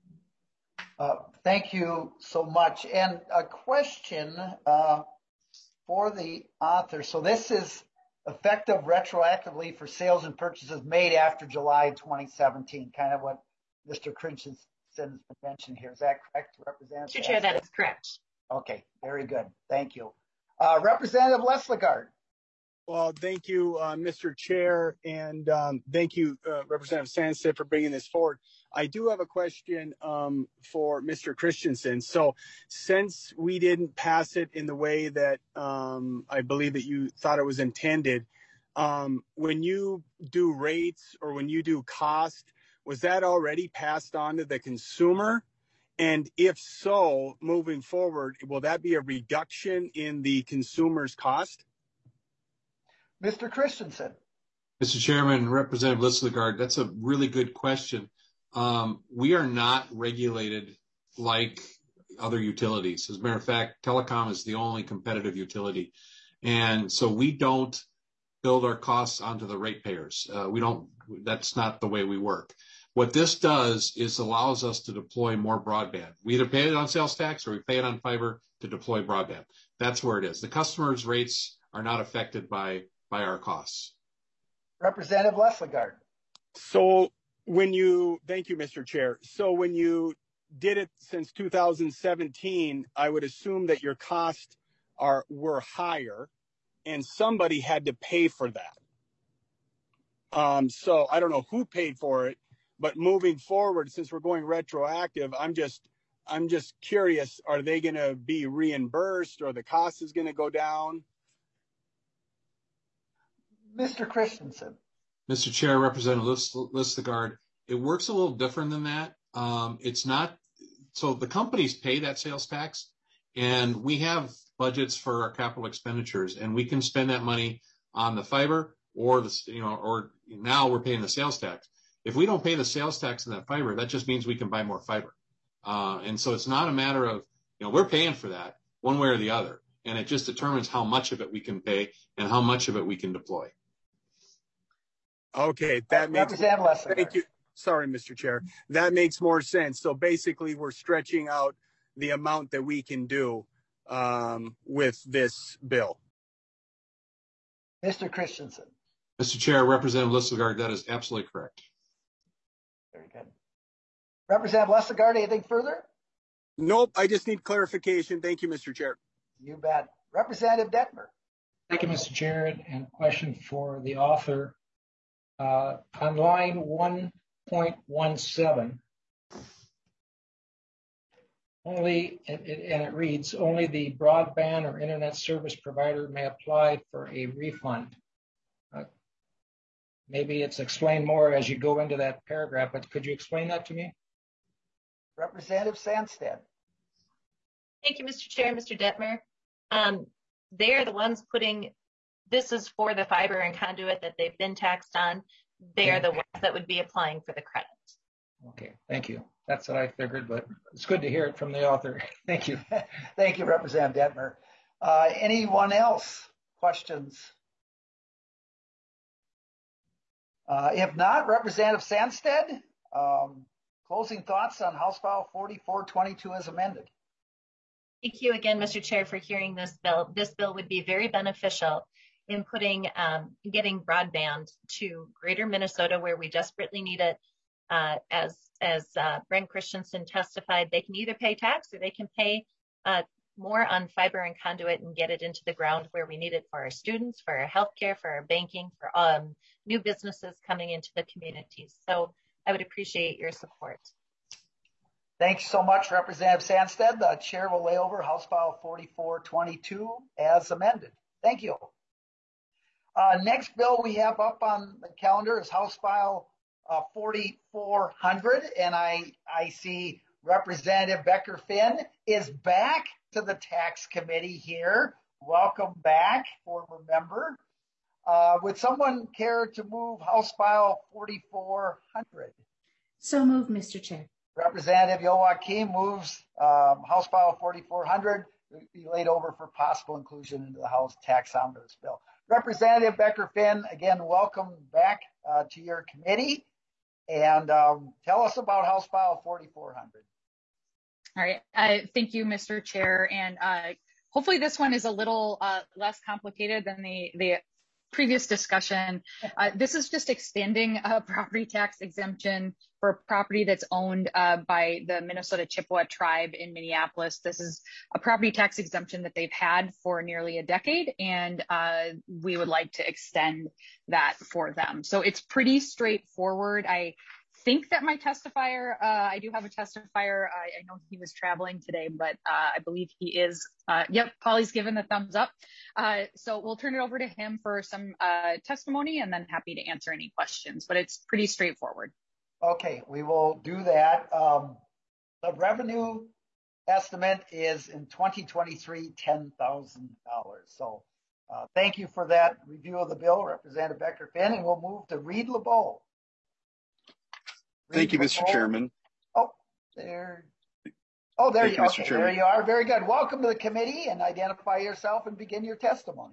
Thank you so much. And a question for the author. So this is effective retroactively for sales and purchases made after July 2017, kind of what Mr. Christensen has mentioned here. Is that correct, Representative? Mr. Chair, that is correct. Okay, very good. Thank you. Representative Leslegard. Well, thank you, Mr. Chair, and thank you, Representative Sandstedt, for bringing this forward. I do have a question for Mr. Christensen. So since we didn't pass it in the way that I believe that you thought it was intended, when you do rates or when you do cost, was that already passed on to the consumer? And if so, moving forward, will that be a reduction in the consumer's cost? Mr. Christensen. Mr. Chairman, Representative Leslegard, that's a really good question. We are not regulated like other utilities. As a matter of fact, telecom is the only competitive utility. And so we don't build our costs onto the ratepayers. That's not the way we work. What this does is allows us to deploy more broadband. We either pay it on sales tax or we pay it on fiber to deploy broadband. That's where it is. The customer's rates are not affected by our costs. Representative Leslegard. So thank you, Mr. Chair. So when you did it since 2017, I would assume that your costs were higher and somebody had to pay for that. So I don't know who paid for it, but moving forward, since we're going retroactive, I'm just curious, are they going to be reimbursed or the cost is going to go down? Mr. Christensen. Mr. Chair, Representative Leslegard, it works a little different than that. It's not, so the companies pay that sales tax and we have budgets for our capital expenditures and we can spend that money on the fiber or or now we're paying the sales tax. If we don't pay the sales tax on that fiber, that just means we can buy more fiber. And so it's not a matter of, we're paying for that one way or the other. And it just determines how much of it we can pay and how much of it we can deploy. Okay, that makes sense. Thank you. Sorry, Mr. Chair. That makes more sense. So basically, we're stretching out the amount that we can do with this bill. Mr. Christensen. Mr. Chair, Representative Leslegard, that is absolutely correct. Very good. Representative Leslegard, anything further? Nope, I just need clarification. Thank you, Mr. Chair. You bet. Representative Detmer. Thank you, Mr. Chair. And question for the author. On line 1.17, it reads, only the broadband or internet service provider may apply for a refund. Maybe it's explained more as you go into that paragraph, but could you explain that to me? Representative Sandstedt. Thank you, Mr. Chair, Mr. Detmer. They are the ones putting this is for the fiber and conduit that they've been taxed on. They are the ones that would be applying for the credit. Okay, thank you. That's what I figured, but it's good to hear it from the author. Thank you. Thank you, Representative Detmer. Anyone else? Questions? If not, Representative Sandstead, closing thoughts on House File 4422 as amended. Thank you again, Mr. Chair, for hearing this bill. This bill would be very beneficial in getting broadband to Greater Minnesota, where we desperately need it. As Brent Christensen testified, they can either pay tax or they can pay more on fiber and conduit and get it into the ground where we need it for our students, for our healthcare, for our banking, for new businesses coming into the communities. So I would appreciate your support. Thanks so much, Representative Sandstead. The chair will lay over House File 4422 as amended. Thank you. Next bill we have up on the calendar is House File 4400, and I see Representative Becker-Finn is back to the Tax Committee here. Welcome back, former member. Would someone care to move House File 4400? So moved, Mr. Chair. Representative Joachim moves House File 4400 to be laid over for possible inclusion into the House Tax Omnibus Bill. Representative Becker-Finn, again, welcome back to your committee. And tell us about House File 4400. All right. Thank you, Mr. Chair. And hopefully this one is a little less complicated than the previous discussion. This is just extending a property tax exemption for property that's owned by the Minnesota Chippewa tribe in Minneapolis. This is a property tax exemption that they've had for nearly a decade, and we would like to extend that for them. So it's pretty straightforward. I think that my testifier, I do have a testifier. I know he was traveling today, but I believe he is. Yep, Polly's given the thumbs up. So we'll turn it over to him for some testimony, and then happy to answer any questions, but it's pretty straightforward. Okay, we will do that. The revenue estimate is in 2023, $10,000. So thank you for that review of the bill, Representative Becker-Finn, and we'll move to Reed LeBeau. Thank you, Mr. Chairman. Oh, there you are. There you are. Very good. Welcome to the committee, and identify yourself and begin your testimony.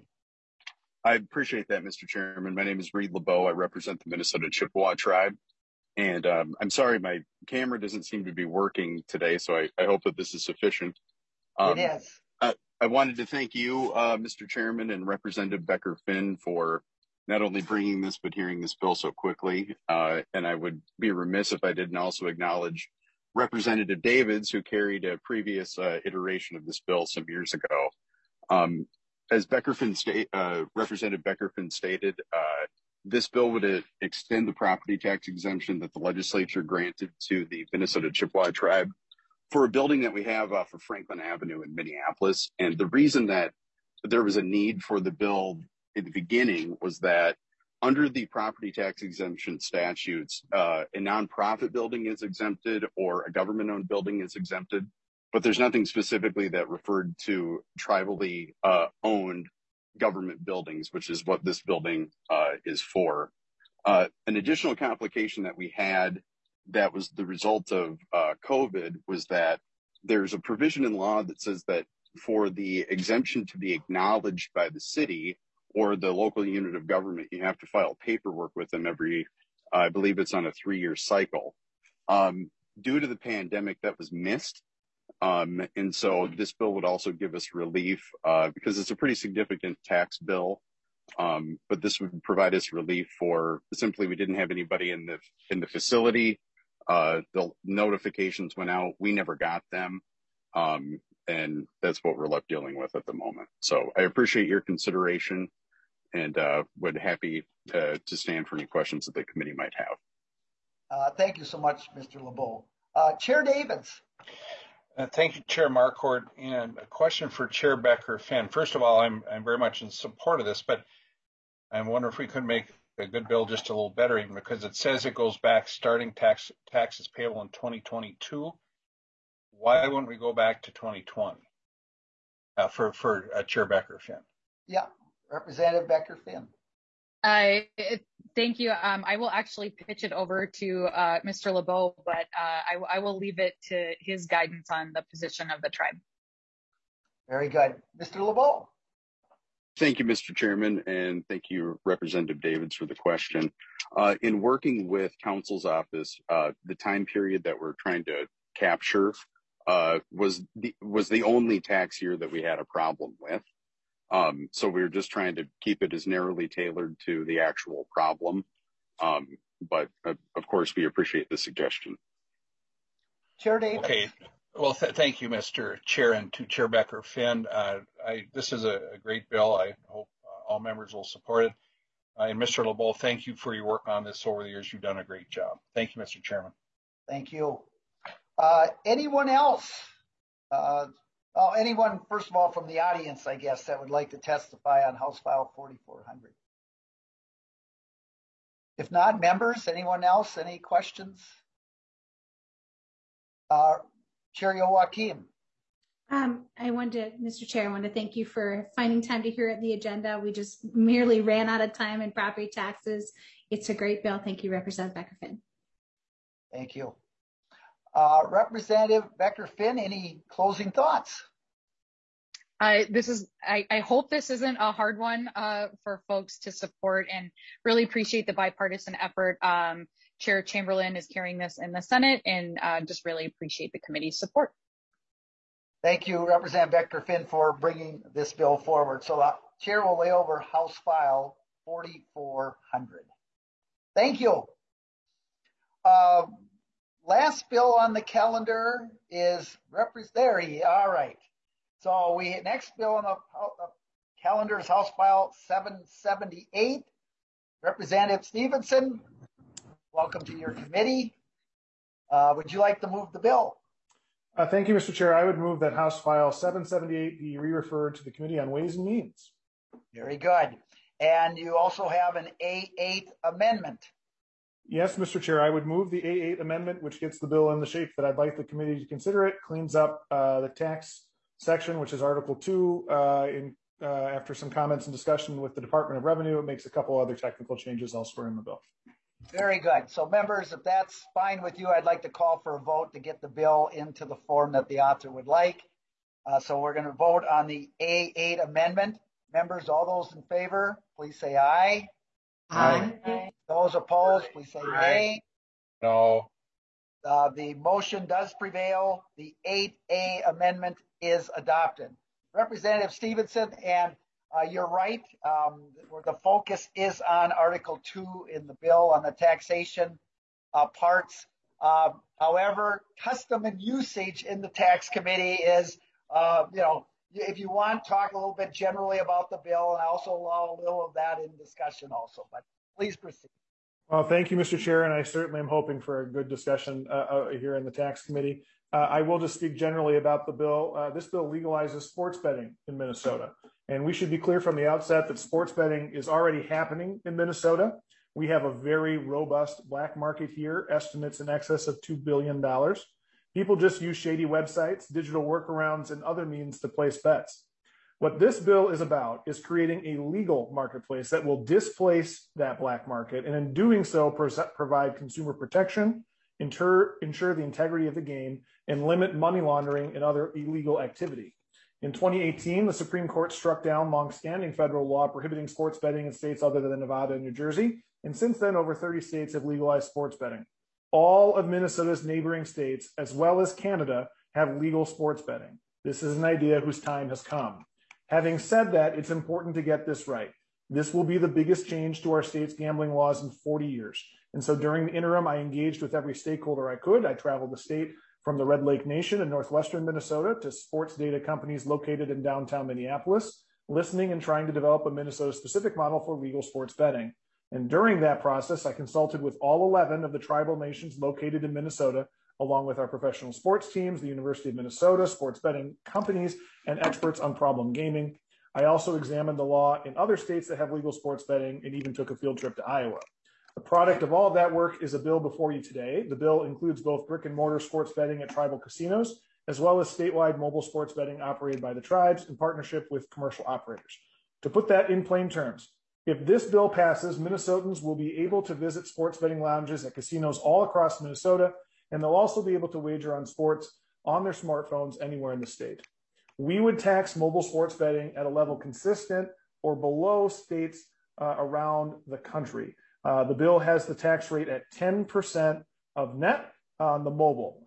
I appreciate that, Mr. Chairman. My name is Reed LeBeau. I represent the Minnesota Chippewa tribe. And I'm sorry, my camera doesn't seem to be working today, so I hope that this is sufficient. It is. I wanted to thank you, Mr. Chairman, and Representative Becker-Finn for not only bringing this, but hearing this bill so quickly. And I would be remiss if I didn't also acknowledge Representative Davids, who carried a previous iteration of this bill some years ago. As Representative Becker-Finn stated, this bill would extend the property tax exemption that the legislature granted to the Minnesota Chippewa tribe for a building that we have off of Franklin Avenue in Minneapolis. And the reason that there was a need for the bill in the beginning was that under the property tax exemption statutes, a nonprofit building is exempted or a government-owned building is exempted, but there's nothing specifically that referred to tribally owned government buildings, which is what this building is for. An additional complication that we had that was the result of COVID was that there's a provision in law that says that for the exemption to be acknowledged by the city or the local unit of government, you have to file paperwork with them every, I believe it's on a 3-year cycle. Due to the pandemic, that was missed. And so this bill would also give us relief because it's a pretty significant tax bill. But this would provide us relief for simply we didn't have anybody in the facility. The notifications went out. We never got them. And that's what we're left dealing with at the moment. So I appreciate your consideration and would happy to stand for any questions that the committee might have. Thank you so much, Mr. LeBeau. Chair Davids. Thank you, Chair Marquardt. And a question for Chair Becker-Finn. First of all, I'm very much in support of this, but I wonder if we could make a good bill just a little better, even because it says it goes back starting taxes payable in 2022. Why wouldn't we go back to 2020 for Chair Becker-Finn? Yeah, Representative Becker-Finn. Thank you. I will actually pitch it over to Mr. LeBeau, but I will leave it to his guidance on the position of the tribe. Very good. Mr. LeBeau. Thank you, Mr. Chairman, and thank you, Representative Davids, for the question. In working with Council's office, the time period that we're trying to capture was the only tax year that we had a problem with. So we were just trying to keep it as narrowly tailored to the actual problem. But of course, we appreciate the suggestion. Chair Davis. Okay. Well, thank you, Mr. Chair, and to Chair Becker-Finn. This is a great bill. I hope all members will support it. And Mr. LeBeau, thank you for your work on this over the years. You've done a great job. Thank you, Mr. Chairman. Thank you. Anyone else? Anyone, first of all, from the audience, I guess, that would like to testify on House File 4400? If not, members, anyone else? Any questions? Chair Joachim. Mr. Chair, I want to thank you for finding time to hear at the agenda. We just merely ran out of time in property taxes. It's a great bill. Thank you, Representative Becker-Finn. Thank you. Representative Becker-Finn, any closing thoughts? I hope this isn't a hard one for folks to support, and really appreciate the bipartisan effort. Chair Chamberlain is carrying this in the Senate, and just really appreciate the committee's support. Thank you, Representative Becker-Finn, for bringing this bill forward. So the Chair will lay over House File 4400. Thank you. Last bill on the calendar is all right. So next bill on the calendar is House File 778. Representative Stevenson, welcome to your committee. Would you like to move the bill? Thank you, Mr. Chair. I would move that House File 778 be re-referred to the Committee on Ways and Means. Very good. And you also have an A8 amendment. Yes, Mr. Chair, I would move the A8 amendment, which gets the bill in the shape that I'd like the committee to consider it, cleans up the tax section, which is Article 2, after some comments and discussion with the Department of Revenue. It makes a couple other technical changes elsewhere in the bill. Very good. So members, if that's fine with you, I'd like to call for a vote to get the bill into the form that the author would like. So we're going to vote on the A8 amendment. Members, all those in favor, please say aye. Aye. Those opposed, please say nay. No. The motion does prevail. The 8A amendment is adopted. Representative Stevenson, and you're right, where the focus is on Article 2 in the bill on the taxation parts. However, custom and usage in the tax committee is, if you want, talk a little bit generally about the bill, and I also allow a little of that in discussion also, but please proceed. Well, thank you, Mr. Chair, and I certainly am hoping for a good discussion here in the tax committee. I will just speak generally about the bill. This bill legalizes sports betting in Minnesota, and we should be clear from the outset that sports betting is already happening in Minnesota. We have a very robust black market here, estimates in excess of $2 billion. People just use shady websites, digital workarounds, and other means to place bets. What this bill is about is creating a legal marketplace that will displace that black market, and in doing so, provide consumer protection, ensure the integrity of the game, and limit money laundering and other illegal activity. In 2018, the Supreme Court struck down long-standing federal law prohibiting sports betting in states other than Nevada and New Jersey, and since then, over 30 states have legalized sports betting. All of Minnesota's neighboring states, as well as Canada, have legal sports betting. This is an idea whose time has come. Having said that, it's important to get this right. This will be the biggest change to our state's gambling laws in 40 years. And so during the interim, I engaged with every stakeholder I could. I traveled the state from the Red Lake Nation in northwestern Minnesota to sports data companies located in downtown Minneapolis, listening and trying to develop a Minnesota-specific model for legal sports betting. And during that process, I consulted with all 11 of the tribal nations located in Minnesota, along with our professional sports teams, the University of Minnesota, sports betting companies, and experts on problem gaming. I also examined the law in other states that have legal sports betting and even took a field trip to Iowa. The product of all of that work is a bill before you today. The bill includes both brick and mortar sports betting at tribal casinos, as well as statewide mobile sports betting operated by the tribes in partnership with commercial operators. To put that in plain terms, if this bill passes, Minnesotans will be able to visit sports betting lounges at casinos all across Minnesota, and they'll also be able to wager on sports on their smartphones anywhere in the state. We would tax mobile sports betting at a level consistent or below states around the country. The bill has the tax rate at 10% of net on the mobile.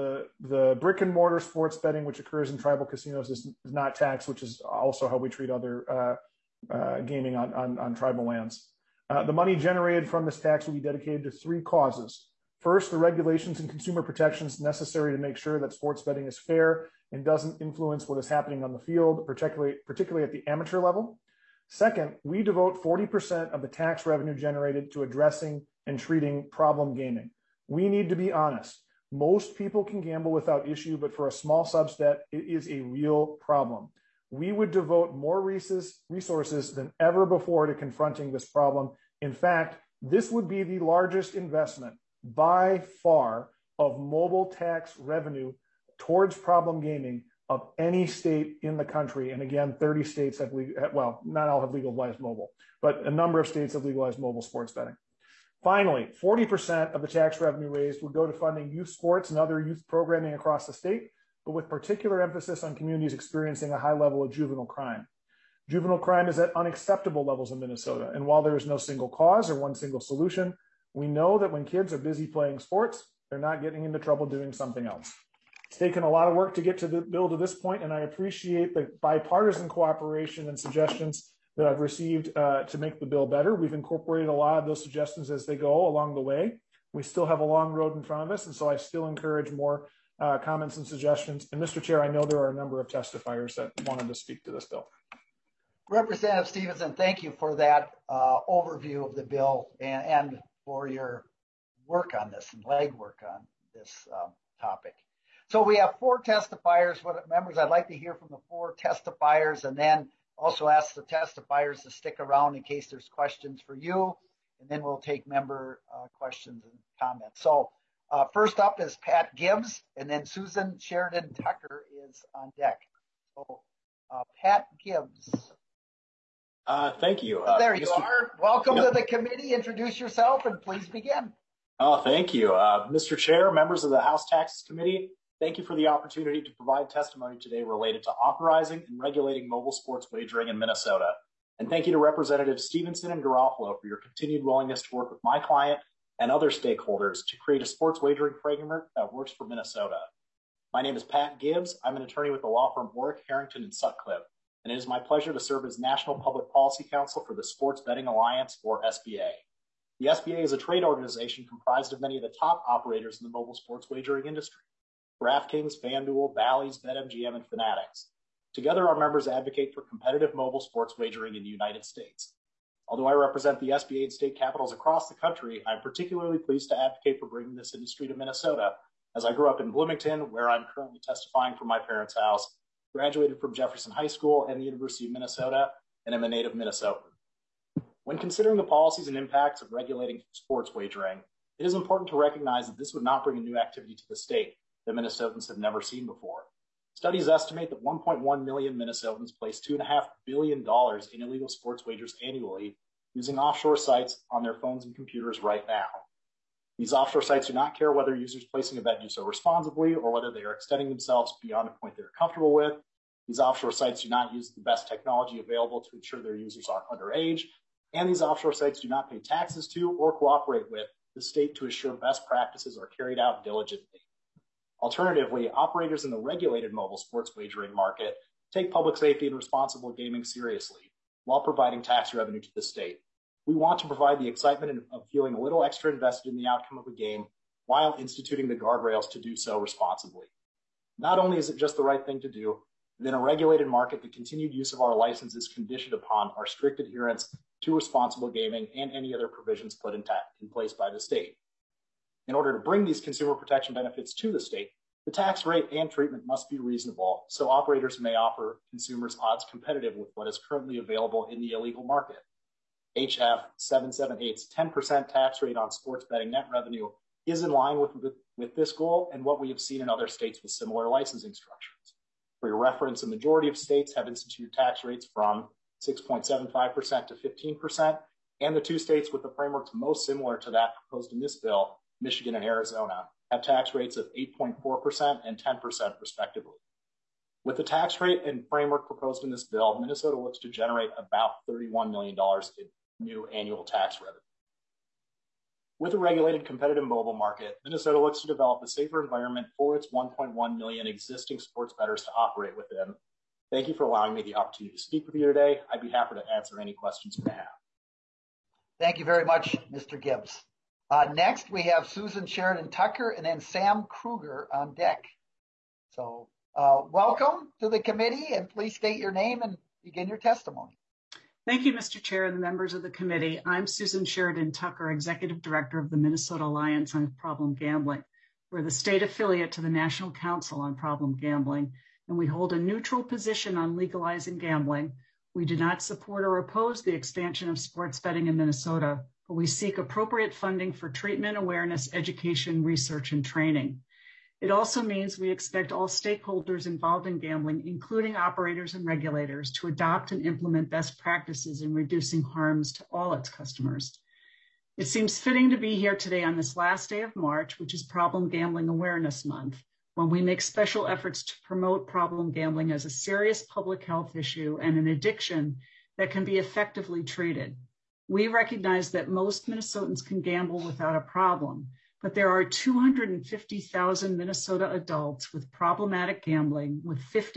The brick and mortar sports betting, which occurs in tribal casinos, is not taxed, which is also how we treat other gaming on tribal lands. The money generated from this tax will be dedicated to three causes. First, the regulations and consumer protections necessary to make sure that sports betting is fair and doesn't influence what is happening on the field, particularly at the amateur level. Second, we devote 40% of the tax revenue generated to addressing and treating problem gaming. We need to be honest. Most people can gamble without issue, but for a small subset, it is a real problem. We would devote more resources than ever before to confronting this problem. In fact, this would be the largest investment by far of mobile tax revenue towards problem gaming of any state in the country. And again, 30 states have, well, not all have legalized mobile, but a number of states have legalized mobile sports betting. Finally, 40% of the tax revenue raised would go to funding youth sports and other youth programming across the state, but with particular emphasis on communities experiencing a high level of juvenile crime. Juvenile crime is at unacceptable levels in Minnesota, and while there is no single cause or one single solution, we know that when kids are busy playing sports, they're not getting into trouble doing something else. It's taken a lot of work to get to the bill to this point, and I appreciate the bipartisan cooperation and suggestions that I've received to make the bill better. We've incorporated a lot of those suggestions as they go along the way. We still have a long road in front of us, and so I still encourage more comments and suggestions. And Mr. Chair, I know there are a number of testifiers that wanted to speak to this bill. Representative Stevenson, thank you for that overview of the bill and for your work on this and legwork on this topic. So we have four testifiers. Members, I'd like to hear from the four testifiers and then also ask the testifiers to stick around in case there's questions for you, and then we'll take member questions and comments. So first up is Pat Gibbs, and then Susan Sheridan Tucker is on deck. So Pat Gibbs. Thank you. There you are. Welcome to the committee. Introduce yourself and please begin. Oh, thank you. Mr. Chair, members of the House Taxes Committee, thank you for the opportunity to provide testimony today related to authorizing and regulating mobile sports wagering in Minnesota. And thank you to Representatives Stevenson and Garofalo for your continued willingness to work with my client and other stakeholders to create a sports wagering framework that works for Minnesota. My name is Pat Gibbs. I'm an attorney with the law firm Orrick, Harrington, and Sutcliffe, and it is my pleasure to serve as National Public Policy Counsel for the Sports Betting Alliance, or SBA. The SBA is a trade organization comprised of many of the top operators in the mobile sports wagering industry: DraftKings, FanDuel, Bally's, BetMGM, and Fanatics. Together, our members advocate for competitive mobile sports wagering in the United States. Although I represent the SBA in state capitals across the country, I'm particularly pleased to advocate for bringing this industry to Minnesota, as I grew up in Bloomington, where I'm currently testifying from my parents' house, graduated from Jefferson High School and the University of Minnesota, and am a native Minnesotan. When considering the policies and impacts of regulating sports wagering, it is important to recognize that this would not bring a new activity to the state that Minnesotans have never seen before. Studies estimate that 1.1 million Minnesotans place $2.5 billion in illegal sports wagers annually using offshore sites on their phones and computers right now. These offshore sites do not care whether users placing a bet do so responsibly or whether they are extending themselves beyond a point they're comfortable with. These offshore sites do not use the best technology available to ensure their users are underage, and these offshore sites do not pay taxes to or cooperate with the state to assure best practices are carried out diligently. Alternatively, operators in the regulated mobile sports wagering market take public safety and responsible gaming seriously while providing tax revenue to the state. We want to provide the excitement of feeling a little extra invested in the outcome of a game while instituting the guardrails to do so responsibly. Not only is it just the right thing to do, but in a regulated market, the continued use of our license is conditioned upon our strict adherence to responsible gaming and any other provisions put in place by the state. In order to bring these consumer protection benefits to the state, the tax rate and treatment must be reasonable so operators may offer consumers odds competitive with what is currently available in the illegal market. HF 778's 10% tax rate on sports betting net revenue is in line with this goal and what we have seen in other states with similar licensing structures. For your reference, a majority of states have instituted tax rates from 6.75% to 15%, and the two states with the frameworks most similar to that proposed in this bill, Michigan and Arizona, have tax rates of 8.4% and 10% respectively. With the tax rate and framework proposed in this bill, Minnesota looks to generate about $31 million in new annual tax revenue. With a regulated competitive mobile market, Minnesota looks to develop a safer environment for its 1.1 million existing sports bettors to operate within. Thank you for allowing me the opportunity to speak with you today. I'd be happy to answer any questions you may have. Thank you very much, Mr. Gibbs. Next, we have Susan Sheridan Tucker and then Sam Kruger on deck. So welcome to the committee, and please state your name and begin your testimony. Thank you, Mr. Chair and the members of the committee. I'm Susan Sheridan Tucker, Executive Director of the Minnesota Alliance on Problem Gambling. We're the state affiliate to the National Council on Problem Gambling, and we hold a neutral position on legalizing gambling. We do not support or oppose the expansion of sports betting in Minnesota, but we seek appropriate funding for treatment, awareness, education, research, and training. It also means we expect all stakeholders involved in gambling, including operators and regulators, to adopt and implement best practices in reducing harms to all its customers. It seems fitting to be here today on this last day of March, which is Problem Gambling Awareness Month, when we make special efforts to promote problem gambling as a serious public health issue and an addiction that can be effectively treated. We recognize that most Minnesotans can gamble without a problem, but there are 250,000 Minnesota adults with problematic gambling, with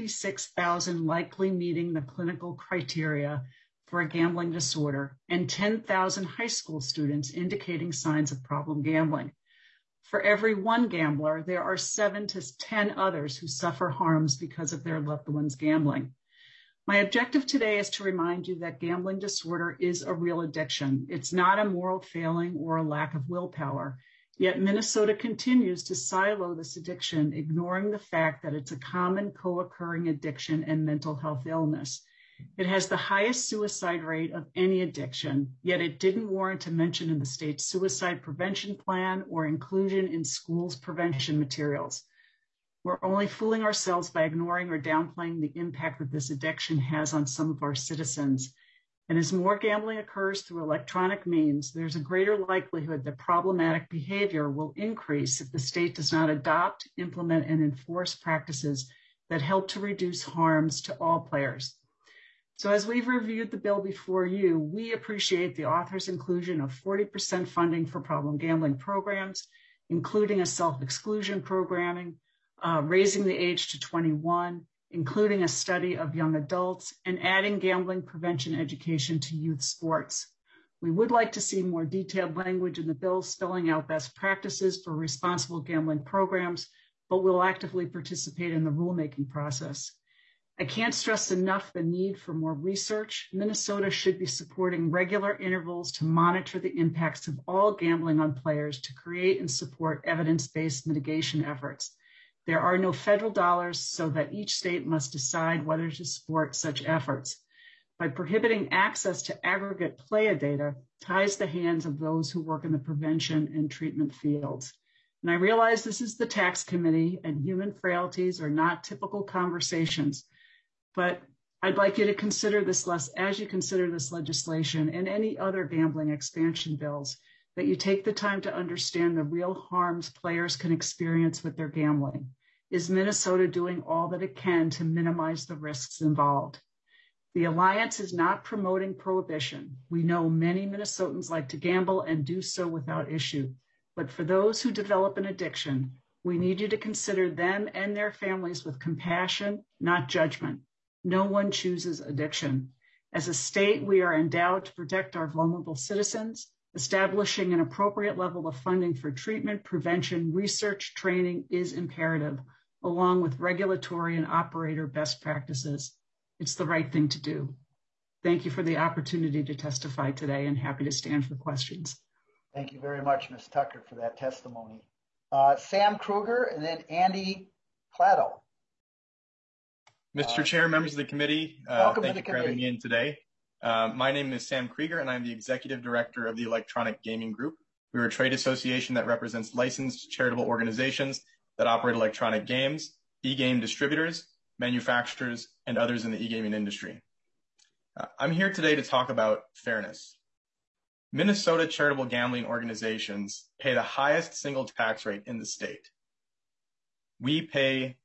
56,000 likely meeting the clinical criteria for a gambling disorder, and 10,000 high school students indicating signs of problem gambling. For every one gambler, there are 7 to 10 others who suffer harms because of their loved ones gambling. My objective today is to remind you that gambling disorder is a real addiction. It's not a moral failing or a lack of willpower. Yet Minnesota continues to silo this addiction, ignoring the fact that it's a common co-occurring addiction and mental health illness. It has the highest suicide rate of any addiction, yet it didn't warrant a mention in the state's suicide prevention plan or inclusion in schools' prevention materials. We're only fooling ourselves by ignoring or downplaying the impact that this addiction has on some of our citizens. And as more gambling occurs through electronic means, there's a greater likelihood that problematic behavior will increase if the state does not adopt, implement, and enforce practices that help to reduce harms to all players. So as we've reviewed the bill before you, we appreciate the author's inclusion of 40% funding for problem gambling programs, including a self-exclusion programming, raising the age to 21, including a study of young adults, and adding gambling prevention education to youth sports. We would like to see more detailed language in the bill spelling out best practices for responsible gambling programs, but we'll actively participate in the rulemaking process. I can't stress enough the need for more research. Minnesota should be supporting regular intervals to monitor the impacts of all gambling on players to create and support evidence-based mitigation efforts. There are no federal dollars, so that each state must decide whether to support such efforts. By prohibiting access to aggregate playa data ties the hands of those who work in the prevention and treatment fields. And I realize this is the tax committee and human frailties are not typical conversations, but I'd like you to consider this as you consider this legislation and any other gambling expansion bills, that you take the time to understand the real harms players can experience with their gambling. Is Minnesota doing all that it can to minimize the risks involved? The Alliance is not promoting prohibition. We know many Minnesotans like to gamble and do so without issue. But for those who develop an addiction, we need you to consider them and their families with compassion, not judgment. No one chooses addiction. As a state, we are endowed to protect our vulnerable citizens. Establishing an appropriate level of funding for treatment, prevention, research, training is imperative, along with regulatory and operator best practices. It's the right thing to do. Thank you for the opportunity to testify today, and happy to stand for questions. Thank you very much, Ms. Tucker, for that testimony. Sam Kruger and then Andy Clado. Mr. Chair, members of the committee, thank you for having me in today. My name is Sam Krieger, and I'm the Executive Director of the Electronic Gaming Group. We're a trade association that represents licensed charitable organizations that operate electronic games, e-game distributors, manufacturers, and others in the e-gaming industry. I'm here today to talk about fairness. Minnesota charitable gambling organizations pay the highest single tax rate in the state. We pay,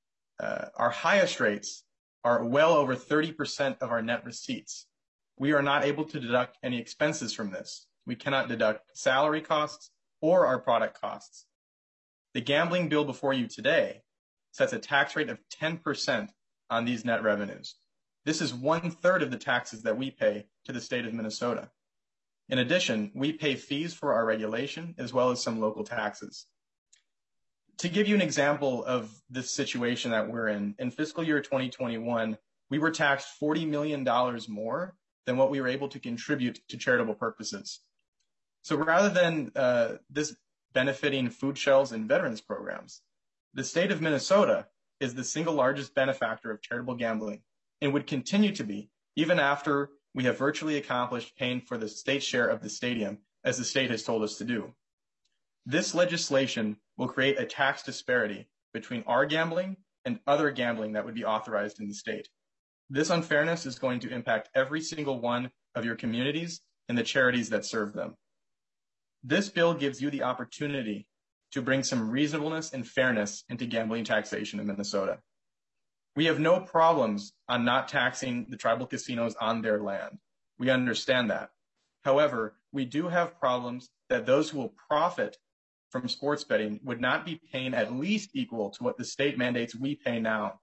our highest rates are well over 30% of our net receipts. We are not able to deduct any expenses from this. We cannot deduct salary costs or our product costs. The gambling bill before you today sets a tax rate of 10% on these net revenues. This is 1/3 of the taxes that we pay to the state of Minnesota. In addition, we pay fees for our regulation as well as some local taxes. To give you an example of this situation that we're in fiscal year 2021, we were taxed $40 million more than what we were able to contribute to charitable purposes. So rather than this benefiting food shelves and veterans programs, the state of Minnesota is the single largest benefactor of charitable gambling and would continue to be even after we have virtually accomplished paying for the state share of the stadium, as the state has told us to do. This legislation will create a tax disparity between our gambling and other gambling that would be authorized in the state. This unfairness is going to impact every single one of your communities and the charities that serve them. This bill gives you the opportunity to bring some reasonableness and fairness into gambling taxation in Minnesota. We have no problems on not taxing the tribal casinos on their land. We understand that. However, we do have problems that those who will profit from sports betting would not be paying at least equal to what the state mandates we pay now.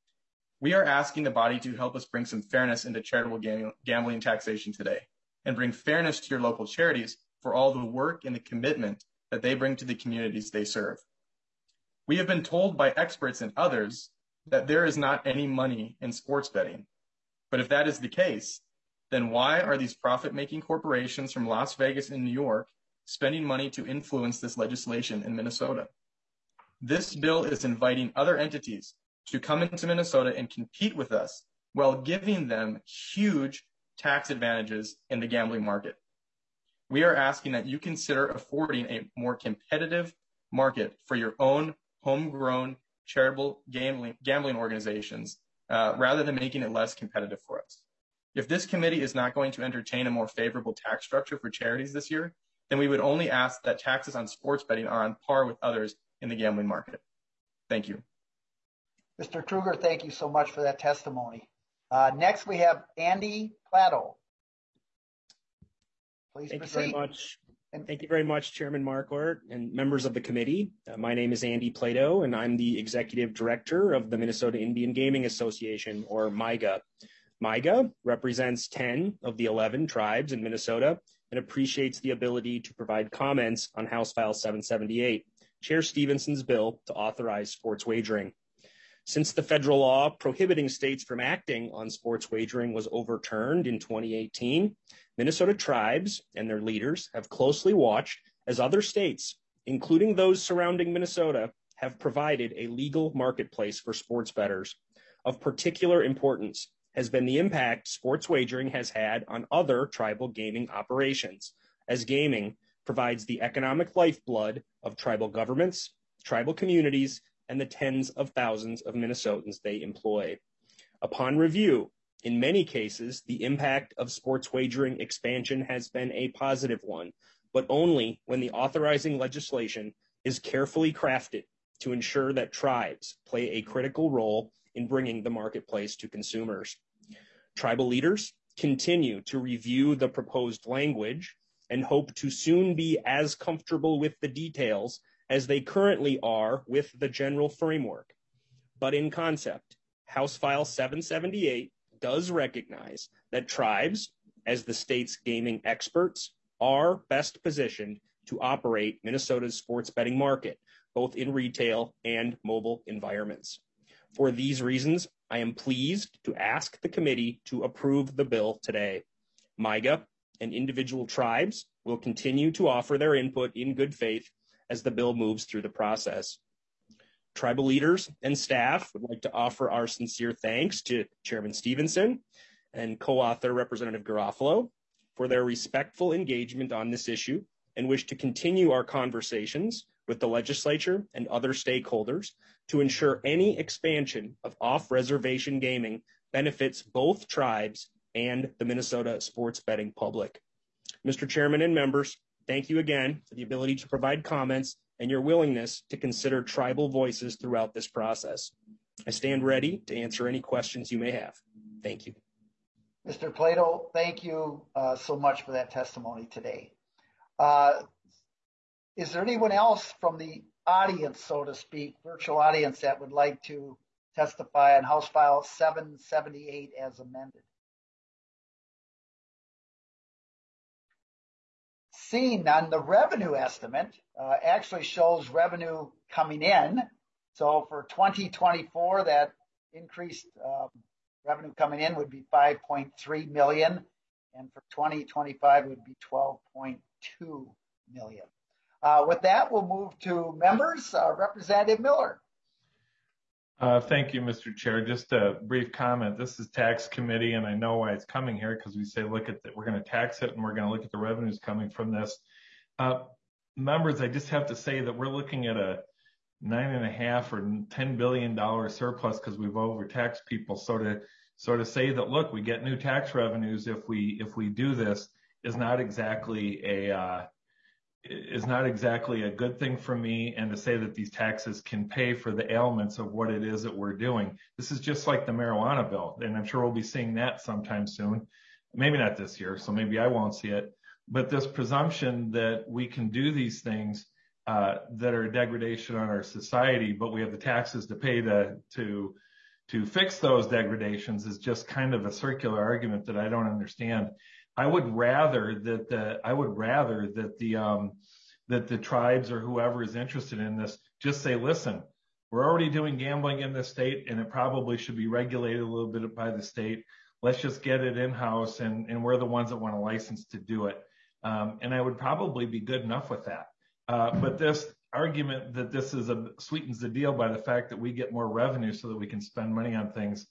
We are asking the body to help us bring some fairness into charitable gambling taxation today and bring fairness to your local charities for all the work and the commitment that they bring to the communities they serve. We have been told by experts and others that there is not any money in sports betting. But if that is the case, then why are these profit-making corporations from Las Vegas and New York spending money to influence this legislation in Minnesota? This bill is inviting other entities to come into Minnesota and compete with us while giving them huge tax advantages in the gambling market. We are asking that you consider affording a more competitive market for your own homegrown charitable gambling organizations rather than making it less competitive for us. If this committee is not going to entertain a more favorable tax structure for charities this year, then we would only ask that taxes on sports betting are on par with others in the gambling market. Thank you. Mr. Kruger, thank you so much for that testimony. Next, we have Andy Plato. Please proceed. Thank you very much. Thank you very much, Chairman Marquardt and members of the committee. My name is Andy Plato, and I'm the Executive Director of the Minnesota Indian Gaming Association, or MIGA. MIGA represents 10 of the 11 tribes in Minnesota and appreciates the ability to provide comments on House File 778, Chair Stevenson's bill to authorize sports wagering. Since the federal law prohibiting states from acting on sports wagering was overturned in 2018, Minnesota tribes and their leaders have closely watched as other states, including those surrounding Minnesota, have provided a legal marketplace for sports bettors. Of particular importance has been the impact sports wagering has had on other tribal gaming operations, as gaming provides the economic lifeblood of tribal governments, tribal communities, and the tens of thousands of Minnesotans they employ. Upon review, in many cases, the impact of sports wagering expansion has been a positive one, but only when the authorizing legislation is carefully crafted to ensure that tribes play a critical role in bringing the marketplace to consumers. Tribal leaders continue to review the proposed language and hope to soon be as comfortable with the details as they currently are with the general framework. But in concept, House File 778 does recognize that tribes, as the state's gaming experts, are best positioned to operate Minnesota's sports betting market, both in retail and mobile environments. For these reasons, I am pleased to ask the committee to approve the bill today. MIGA and individual tribes will continue to offer their input in good faith as the bill moves through the process. Tribal leaders and staff would like to offer our sincere thanks to Chairman Stevenson and co-author Representative Garofalo for their respectful engagement on this issue and wish to continue our conversations with the legislature and other stakeholders to ensure any expansion of off-reservation gaming benefits both tribes and the Minnesota sports betting public. Mr. Chairman and members, thank you again for the ability to provide comments and your willingness to consider tribal voices throughout this process. I stand ready to answer any questions you may have. Thank you. Mr. Plato, thank you so much for that testimony today. Is there anyone else from the audience, so to speak, virtual audience, that would like to testify on House File 778 as amended? Seeing none, the revenue estimate actually shows revenue coming in. So for 2024, that increased revenue coming in would be 5.3 million, and for 2025 would be 12.2 million. With that, we'll move to members. Representative Miller. Thank you, Mr. Chair. Just a brief comment. This is tax committee, and I know why it's coming here, because we say, look at that, we're going to tax it, and we're going to look at the revenues coming from this. Members, I just have to say that we're looking at a $9.5 or $10 billion surplus because we've overtaxed people. So to say that, look, we get new tax revenues if we do this is not exactly a good thing for me, and to say that these taxes can pay for the ailments of what it is that we're doing. This is just like the marijuana bill, and I'm sure we'll be seeing that sometime soon. Maybe not this year, so maybe I won't see it. But this presumption that we can do these things that are a degradation on our society, but we have the taxes to pay to fix those degradations is just kind of a circular argument that I don't understand. I would rather that the tribes or whoever is interested in this just say, listen, we're already doing gambling in this state, and it probably should be regulated a little bit by the state. Let's just get it in-house, and we're the ones that want a license to do it. And I would probably be good enough with that. But this argument that this sweetens the deal by the fact that we get more revenue so that we can spend money on things,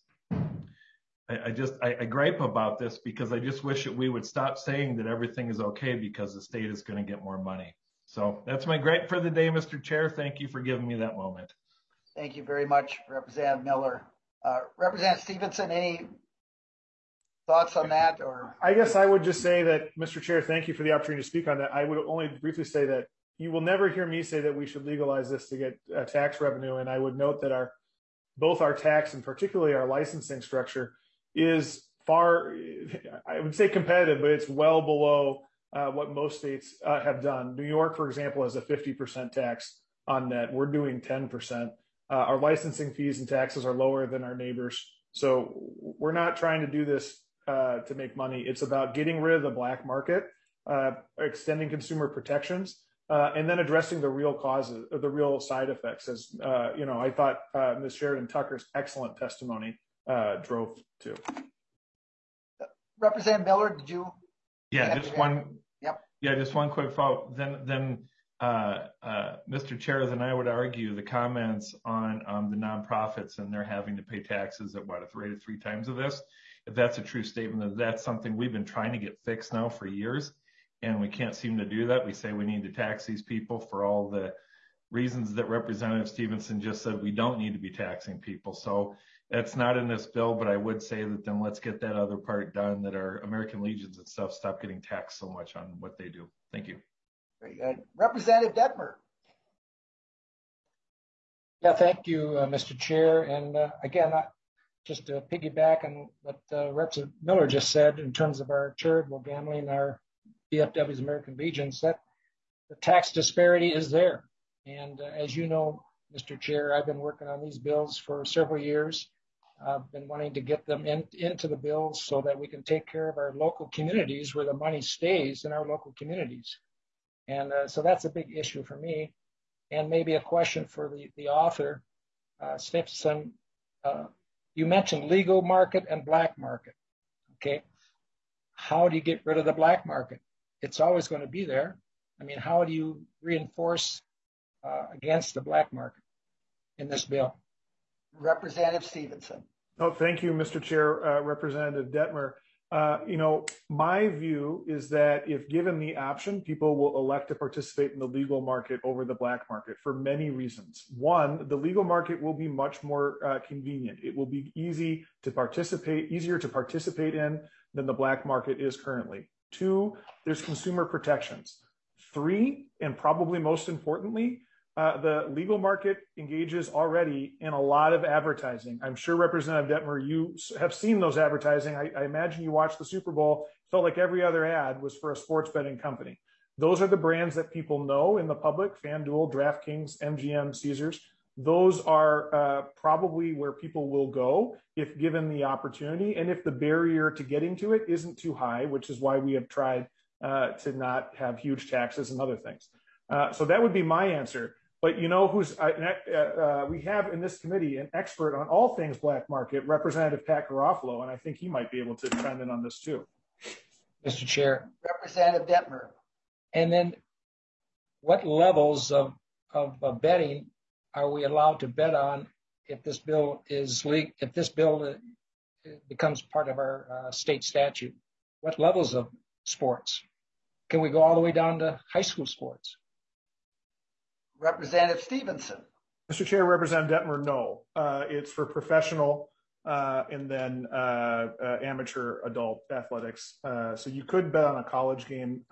I gripe about this, because I just wish that we would stop saying that everything is okay because the state is going to get more money. So that's my gripe for the day, Mr. Chair. Thank you for giving me that moment. Thank you very much, Representative Miller. Representative Stevenson, any thoughts on that? Or I guess I would just say that, Mr. Chair, thank you for the opportunity to speak on that. I would only briefly say that you will never hear me say that we should legalize this to get tax revenue. And I would note that both our tax and particularly our licensing structure is far, I would say competitive, but it's well below what most states have done. New York, for example, has a 50% tax on net. We're doing 10%. Our licensing fees and taxes are lower than our neighbors. So we're not trying to do this to make money. It's about getting rid of the black market, extending consumer protections, and then addressing the real causes, the real side effects. As I thought Ms. Sheridan Tucker's excellent testimony drove to. Representative Miller, did you? Yeah, just one. Yep. Yeah, just one quick follow. Then Mr. Chair, then I would argue the comments on the nonprofits and they're having to pay taxes at a rate of 3 times of this. If that's a true statement, that's something we've been trying to get fixed now for years, and we can't seem to do that. We say we need to tax these people for all the reasons that Representative Stevenson just said we don't need to be taxing people. So that's not in this bill, but I would say that then let's get that other part done, that our American Legions and stuff stop getting taxed so much on what they do. Thank you. Very good. Representative Detmer. Yeah, thank you, Mr. Chair. And again, just to piggyback on what Representative Miller just said in terms of our charitable gambling, our VFW's American Legions, that the tax disparity is there. And as you know, Mr. Chair, I've been working on these bills for several years. I've been wanting to get them into the bills so that we can take care of our local communities, where the money stays in our local communities. And so that's a big issue for me. And maybe a question for the author, Stevenson. You mentioned legal market and black market. Okay. How do you get rid of the black market? It's always going to be there. I mean, how do you reinforce against the black market in this bill? Representative Stevenson. Oh, thank you, Mr. Chair. Representative Detmer. My view is that if given the option, people will elect to participate in the legal market over the black market for many reasons. One, the legal market will be much more convenient. It will be easier to participate in. than the black market is currently. 2, there's consumer protections. 3, and probably most importantly, the legal market engages already in a lot of advertising. I'm sure, Representative Detmer, you have seen those advertising. I imagine you watched the Super Bowl, felt like every other ad was for a sports betting company. Those are the brands that people know in the public: FanDuel, DraftKings, MGM, Caesars. Those are probably where people will go if given the opportunity and if the barrier to getting to it isn't too high, which is why we have tried to not have huge taxes and other things. So that would be my answer. But you know who's we have in this committee an expert on all things black market, Representative Pat Garofalo, and I think he might be able to chime in on this too. Mr. Chair. Representative Detmer. And then what levels of betting are we allowed to bet on if this bill is legal, if this bill becomes part of our state statute? What levels of sports? Can we go all the way down to high school sports? Representative Stevenson. Mr. Chair, Representative Detmer, no. It's for professional and then amateur adult athletics. So you could bet on a college game.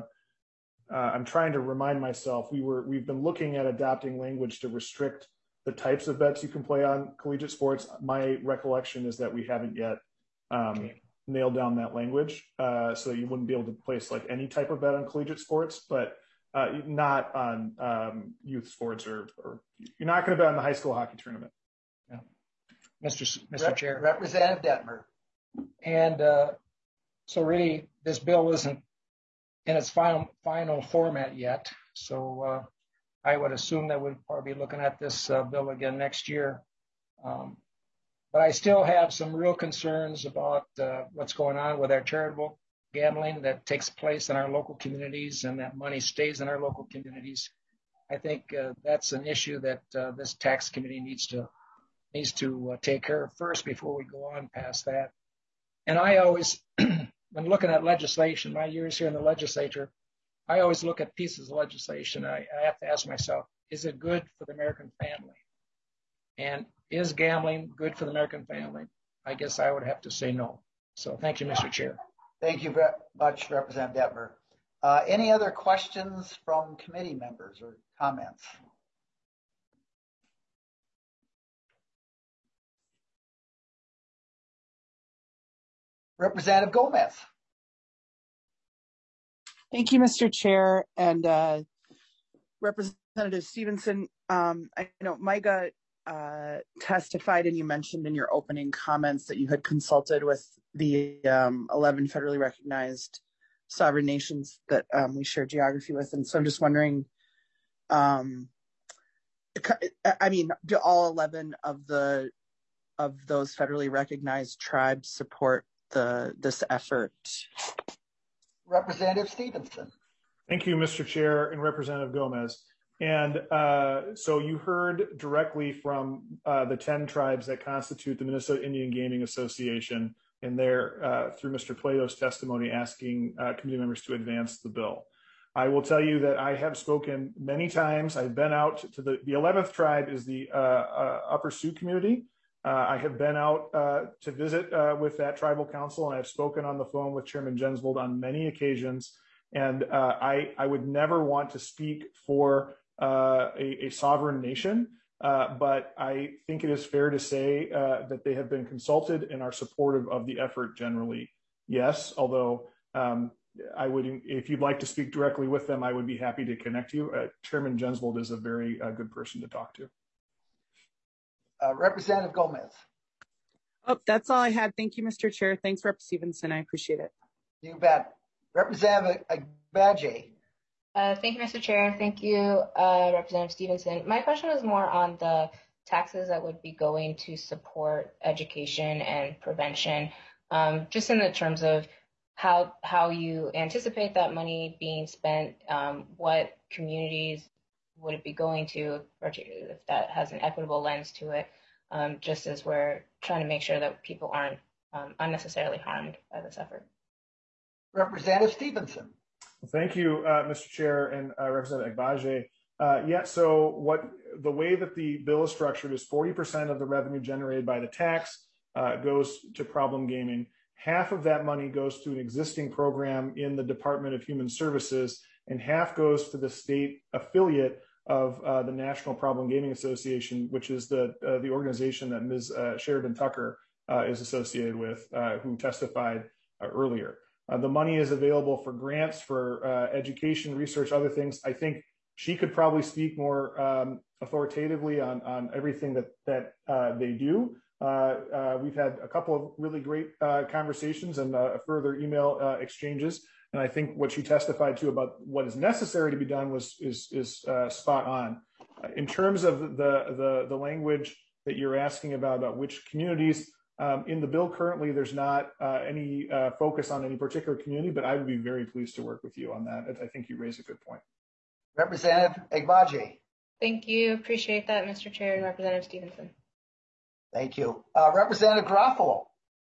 I'm trying to remind myself, we've been looking at adopting language to restrict the types of bets you can play on collegiate sports. My recollection is that we haven't yet nailed down that language, so you wouldn't be able to place like any type of bet on collegiate sports, but not on youth sports, or you're not going to bet on the high school hockey tournament. Yeah. Mr. Chair. Representative Detmer. And so really, this bill isn't in its final format yet. So I would assume that we'll probably be looking at this bill again next year. But I still have some real concerns about what's going on with our charitable gambling that takes place in our local communities, and that money stays in our local communities. I think that's an issue that this tax committee needs to take care of first before we go on past that. And I always, when looking at legislation, my years here in the legislature, I always look at pieces of legislation. I have to ask myself, is it good for the American family? And is gambling good for the American family? I guess I would have to say no. So thank you, Mr. Chair. Thank you very much, Representative Detmer. Any other questions from committee members or comments? Representative Gomez. Thank you, Mr. Chair, and Representative Stevenson. I know MIGA testified, and you mentioned in your opening comments that you had consulted with the 11 federally recognized sovereign nations that we share geography with, and so I'm just wondering, I mean, do all 11 of those federally recognized tribes support this effort? Representative Stevenson. Thank you, Mr. Chair and Representative Gomez. And so you heard directly from the 10 tribes that constitute the Minnesota Indian Gaming Association, and they're, through Mr. Plato's testimony, asking committee members to advance the bill. I will tell you that I have spoken many times. I've been out to the 11th tribe is the Upper Sioux community. I have been out to visit with that tribal council, and I've spoken on the phone with Chairman Jensvold on many occasions. And I would never want to speak for a sovereign nation, but I think it is fair to say that they have been consulted and are supportive of the effort generally. Yes, although I would, if you'd like to speak directly with them, I would be happy to connect you. Chairman Jensvold is a very good person to talk to. Representative Gomez. Oh, that's all I had. Thank you, Mr. Chair. Thanks, Rep. Stevenson. I appreciate it. You bet. Representative Agbaje. Thank you, Mr. Chair. Thank you, Representative Stevenson. My question was more on the taxes that would be going to support education and prevention, just in the terms of how you anticipate that money being spent, what communities would it be going to, particularly if that has an equitable lens to it, just as we're trying to make sure that people aren't unnecessarily harmed by this effort. Representative Stevenson. Thank you, Mr. Chair and Representative Agbaje. Yeah, so the way that the bill is structured is 40% of the revenue generated by the tax goes to problem gaming, half of that money goes to an existing program in the Department of Human Services, and half goes to the state affiliate of the National Problem Gaming Association, which is the organization that Ms. Sheridan Tucker is associated with, who testified earlier. The money is available for grants, for education, research, other things. I think she could probably speak more authoritatively on everything that they do. We've had a couple of really great conversations and further email exchanges. And I think what she testified to about what is necessary to be done is spot on. In terms of the language that you're asking about which communities, in the bill currently, there's not any focus on any particular community, but I would be very pleased to work with you on that. I think you raise a good point. Representative Agbaje. Thank you. Appreciate that, Mr. Chair and Representative Stevenson. Thank you. Representative Garofalo.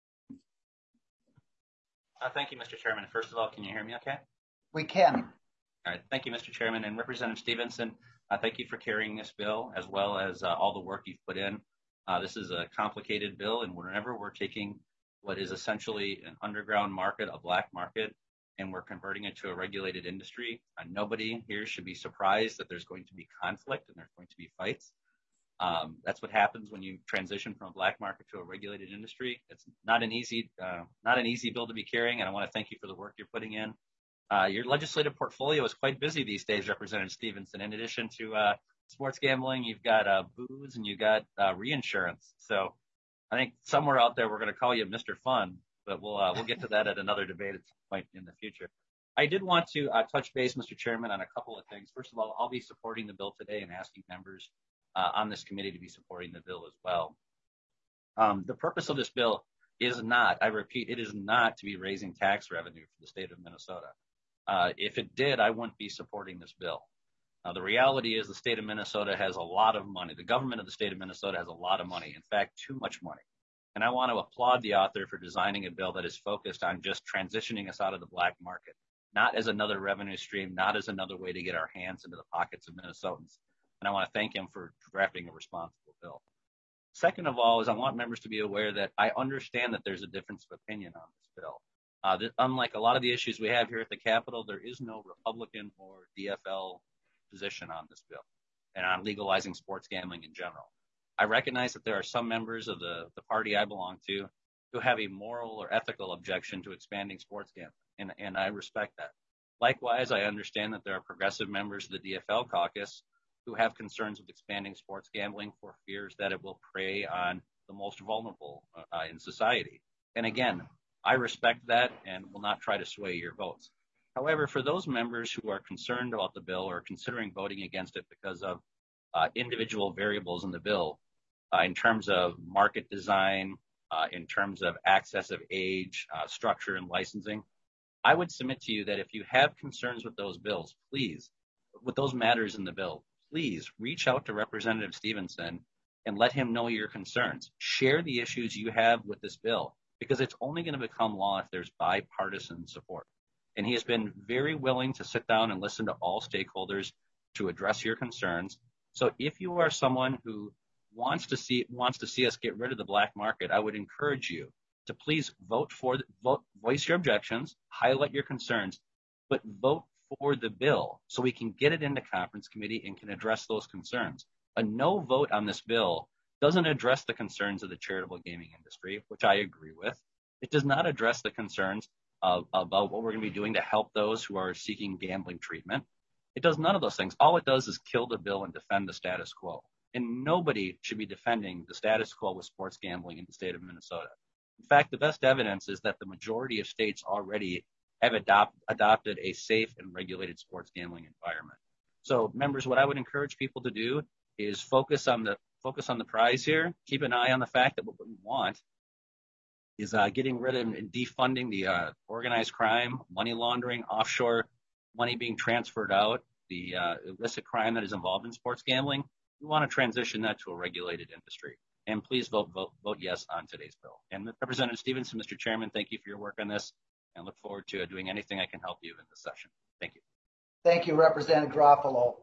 Thank you, Mr. Chairman. First of all, can you hear me okay? We can. All right. Thank you, Mr. Chairman. And Representative Stevenson, thank you for carrying this bill as well as all the work you've put in. This is a complicated bill, and whenever we're taking what is essentially an underground market, a black market, and we're converting it to a regulated industry, nobody here should be surprised that there's going to be conflict and there's going to be fights. That's what happens when you transition from a black market to a regulated industry. It's not an easy bill to be carrying, and I want to thank you for the work you're putting in. Your legislative portfolio is quite busy these days, Representative Stevenson. In addition to sports gambling, you've got booze and you've got reinsurance. So I think somewhere out there we're going to call you Mr. Fun, but we'll get to that at another debate at some point in the future. I did want to touch base, Mr. Chairman, on a couple of things. First of all, I'll be supporting the bill today and asking members on this committee to be supporting the bill as well. The purpose of this bill is not, I repeat, it is not to be raising tax revenue for the state of Minnesota. If it did, I wouldn't be supporting this bill. The reality is the state of Minnesota has a lot of money. The government of the state of Minnesota has a lot of money, in fact, too much money. And I want to applaud the author for designing a bill that is focused on just transitioning us out of the black market, not as another revenue stream, not as another way to get our hands into the pockets of Minnesotans. And I want to thank him for drafting a responsible bill. Second of all, is I want members to be aware that I understand that there's a difference of opinion on this bill. Unlike a lot of the issues we have here at the Capitol, there is no Republican or DFL position on this bill and on legalizing sports gambling in general. I recognize that there are some members of the party I belong to who have a moral or ethical objection to expanding sports gambling, and I respect that. Likewise, I understand that there are progressive members of the DFL caucus who have concerns with expanding sports gambling for fears that it will prey on the most vulnerable in society. And again, I respect that and will not try to sway your votes. However, for those members who are concerned about the bill or considering voting against it because of individual variables in the bill, in terms of market design, in terms of access of age, structure, and licensing, I would submit to you that if you have concerns with those bills, please, with those matters in the bill, please reach out to Representative Stevenson and let him know your concerns. Share the issues you have with this bill, because it's only going to become law if there's bipartisan support. And he has been very willing to sit down and listen to all stakeholders to address your concerns. So if you are someone who wants to see us get rid of the black market, I would encourage you to please voice your objections, highlight your concerns, but vote for the bill so we can get it into conference committee and can address those concerns. A no vote on this bill doesn't address the concerns of the charitable gaming industry, which I agree with. It does not address the concerns about what we're going to be doing to help those who are seeking gambling treatment. It does none of those things. All it does is kill the bill and defend the status quo. And nobody should be defending the status quo with sports gambling in the state of Minnesota. In fact, the best evidence is that the majority of states already have adopted a safe and regulated sports gambling environment. So, members, what I would encourage people to do is focus on the prize here. Keep an eye on the fact that what we want is getting rid of and defunding the organized crime, money laundering, offshore money being transferred out, the illicit crime that is involved in sports gambling. We want to transition that to a regulated industry. And please vote yes on today's bill. And Representative Stevenson, Mr. Chairman, thank you for your work on this, and look forward to doing anything I can help you in this session. Thank you. Thank you, Representative Garofalo.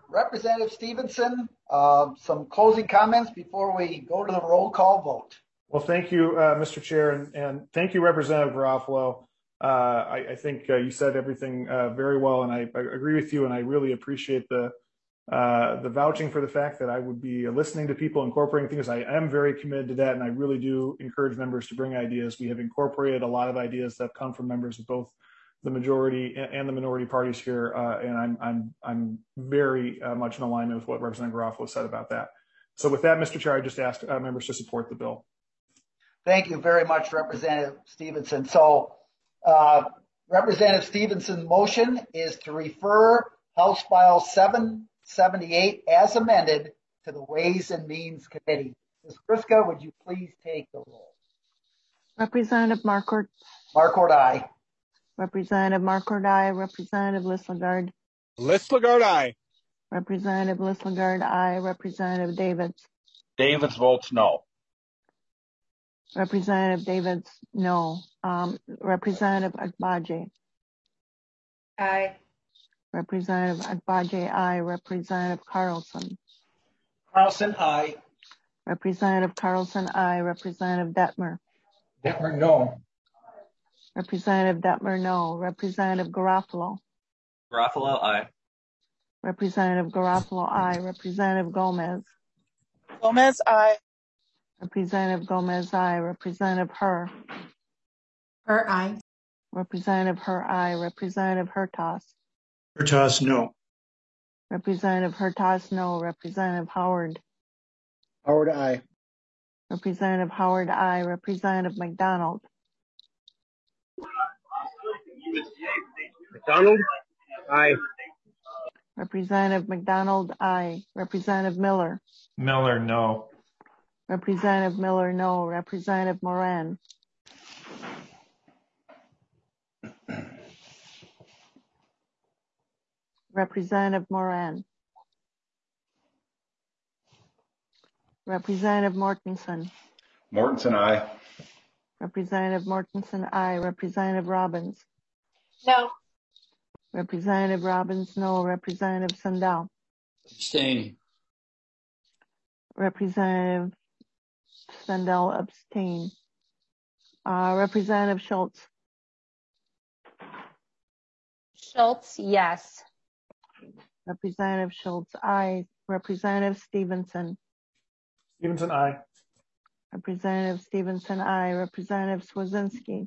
Representative Stevenson, some closing comments before we go to the roll call vote. Well, thank you, Mr. Chair, and thank you, Representative Garofalo. I think you said everything very well, and I agree with you, and I really appreciate the vouching for the fact that I would be listening to people, incorporating things. I am very committed to that, and I really do encourage members to bring ideas. We have incorporated a lot of ideas that come from members of both the majority and the minority parties here, and I'm very much in alignment with what Representative Garofalo said about that. So with that, Mr. Chair, I just ask members to support the bill. Thank you very much, Representative Stevenson. So Representative Stevenson's motion is to refer House File 778 as amended to the Ways and Means Committee. Ms. Kriska, would you please take the roll? Representative Marquardt. Marquardt, aye. Representative Marquardt, aye. Representative Listlegard. Listlegard, aye. Representative Listlegard, aye. Representative Davids. Davids votes no. Representative Davids, no. Representative Agbaje. Aye. Representative Agbaje, aye. Representative Carlson. Carlson, aye. Representative Carlson, aye. Representative Detmer. Detmer, no. Representative Detmer, no. Representative Garofalo. Garofalo, aye. Representative Garofalo, aye. Representative Gomez. Gomez, aye. Representative Gomez, aye. Representative Herr. Herr, aye. Representative Herr, aye. Representative Hertaus. Hertaus, no. Representative Hertaus, no. Representative Howard. Howard, aye. Representative Howard, aye. Representative McDonald. McDonald, aye. Representative McDonald, aye. Representative Miller. Miller, no. Representative Miller, no. Representative Moran. Representative Moran. Representative Mortensen. Mortensen, aye. Representative Mortensen, aye. Representative Robbins. No. Representative Robbins, no. Representative Sandell. Abstain. Representative Sandell, abstain. Representative Schultz. Schultz, yes. Representative Schultz, aye. Representative Stevenson. Stevenson, aye. Representative Stevenson, aye. Representative Swedzinski.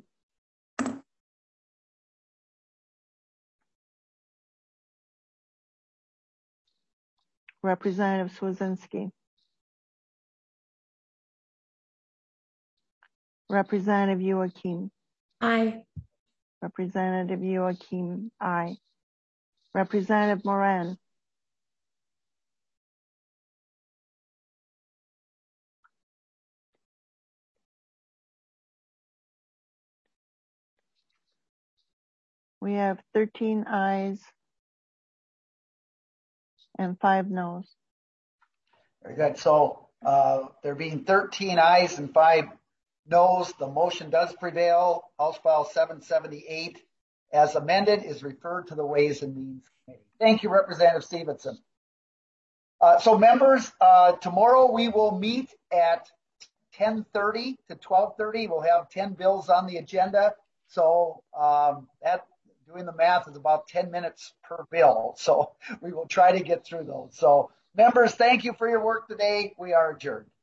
Representative Swedzinski. Representative Joachim. Aye. Representative Joachim, aye. Representative Moran. We have 13 ayes and 5 noes. Very good. So there being 13 ayes and 5 noes, the motion does prevail. House File 778, as amended, is referred to the Ways and Means Committee. Thank you, Representative Stevenson. So members, tomorrow we will meet at 10:30 to 12:30. We'll have 10 bills on the agenda. So that, doing the math, is about 10 minutes per bill. So we will try to get through those. So members, thank you for your work today. We are adjourned.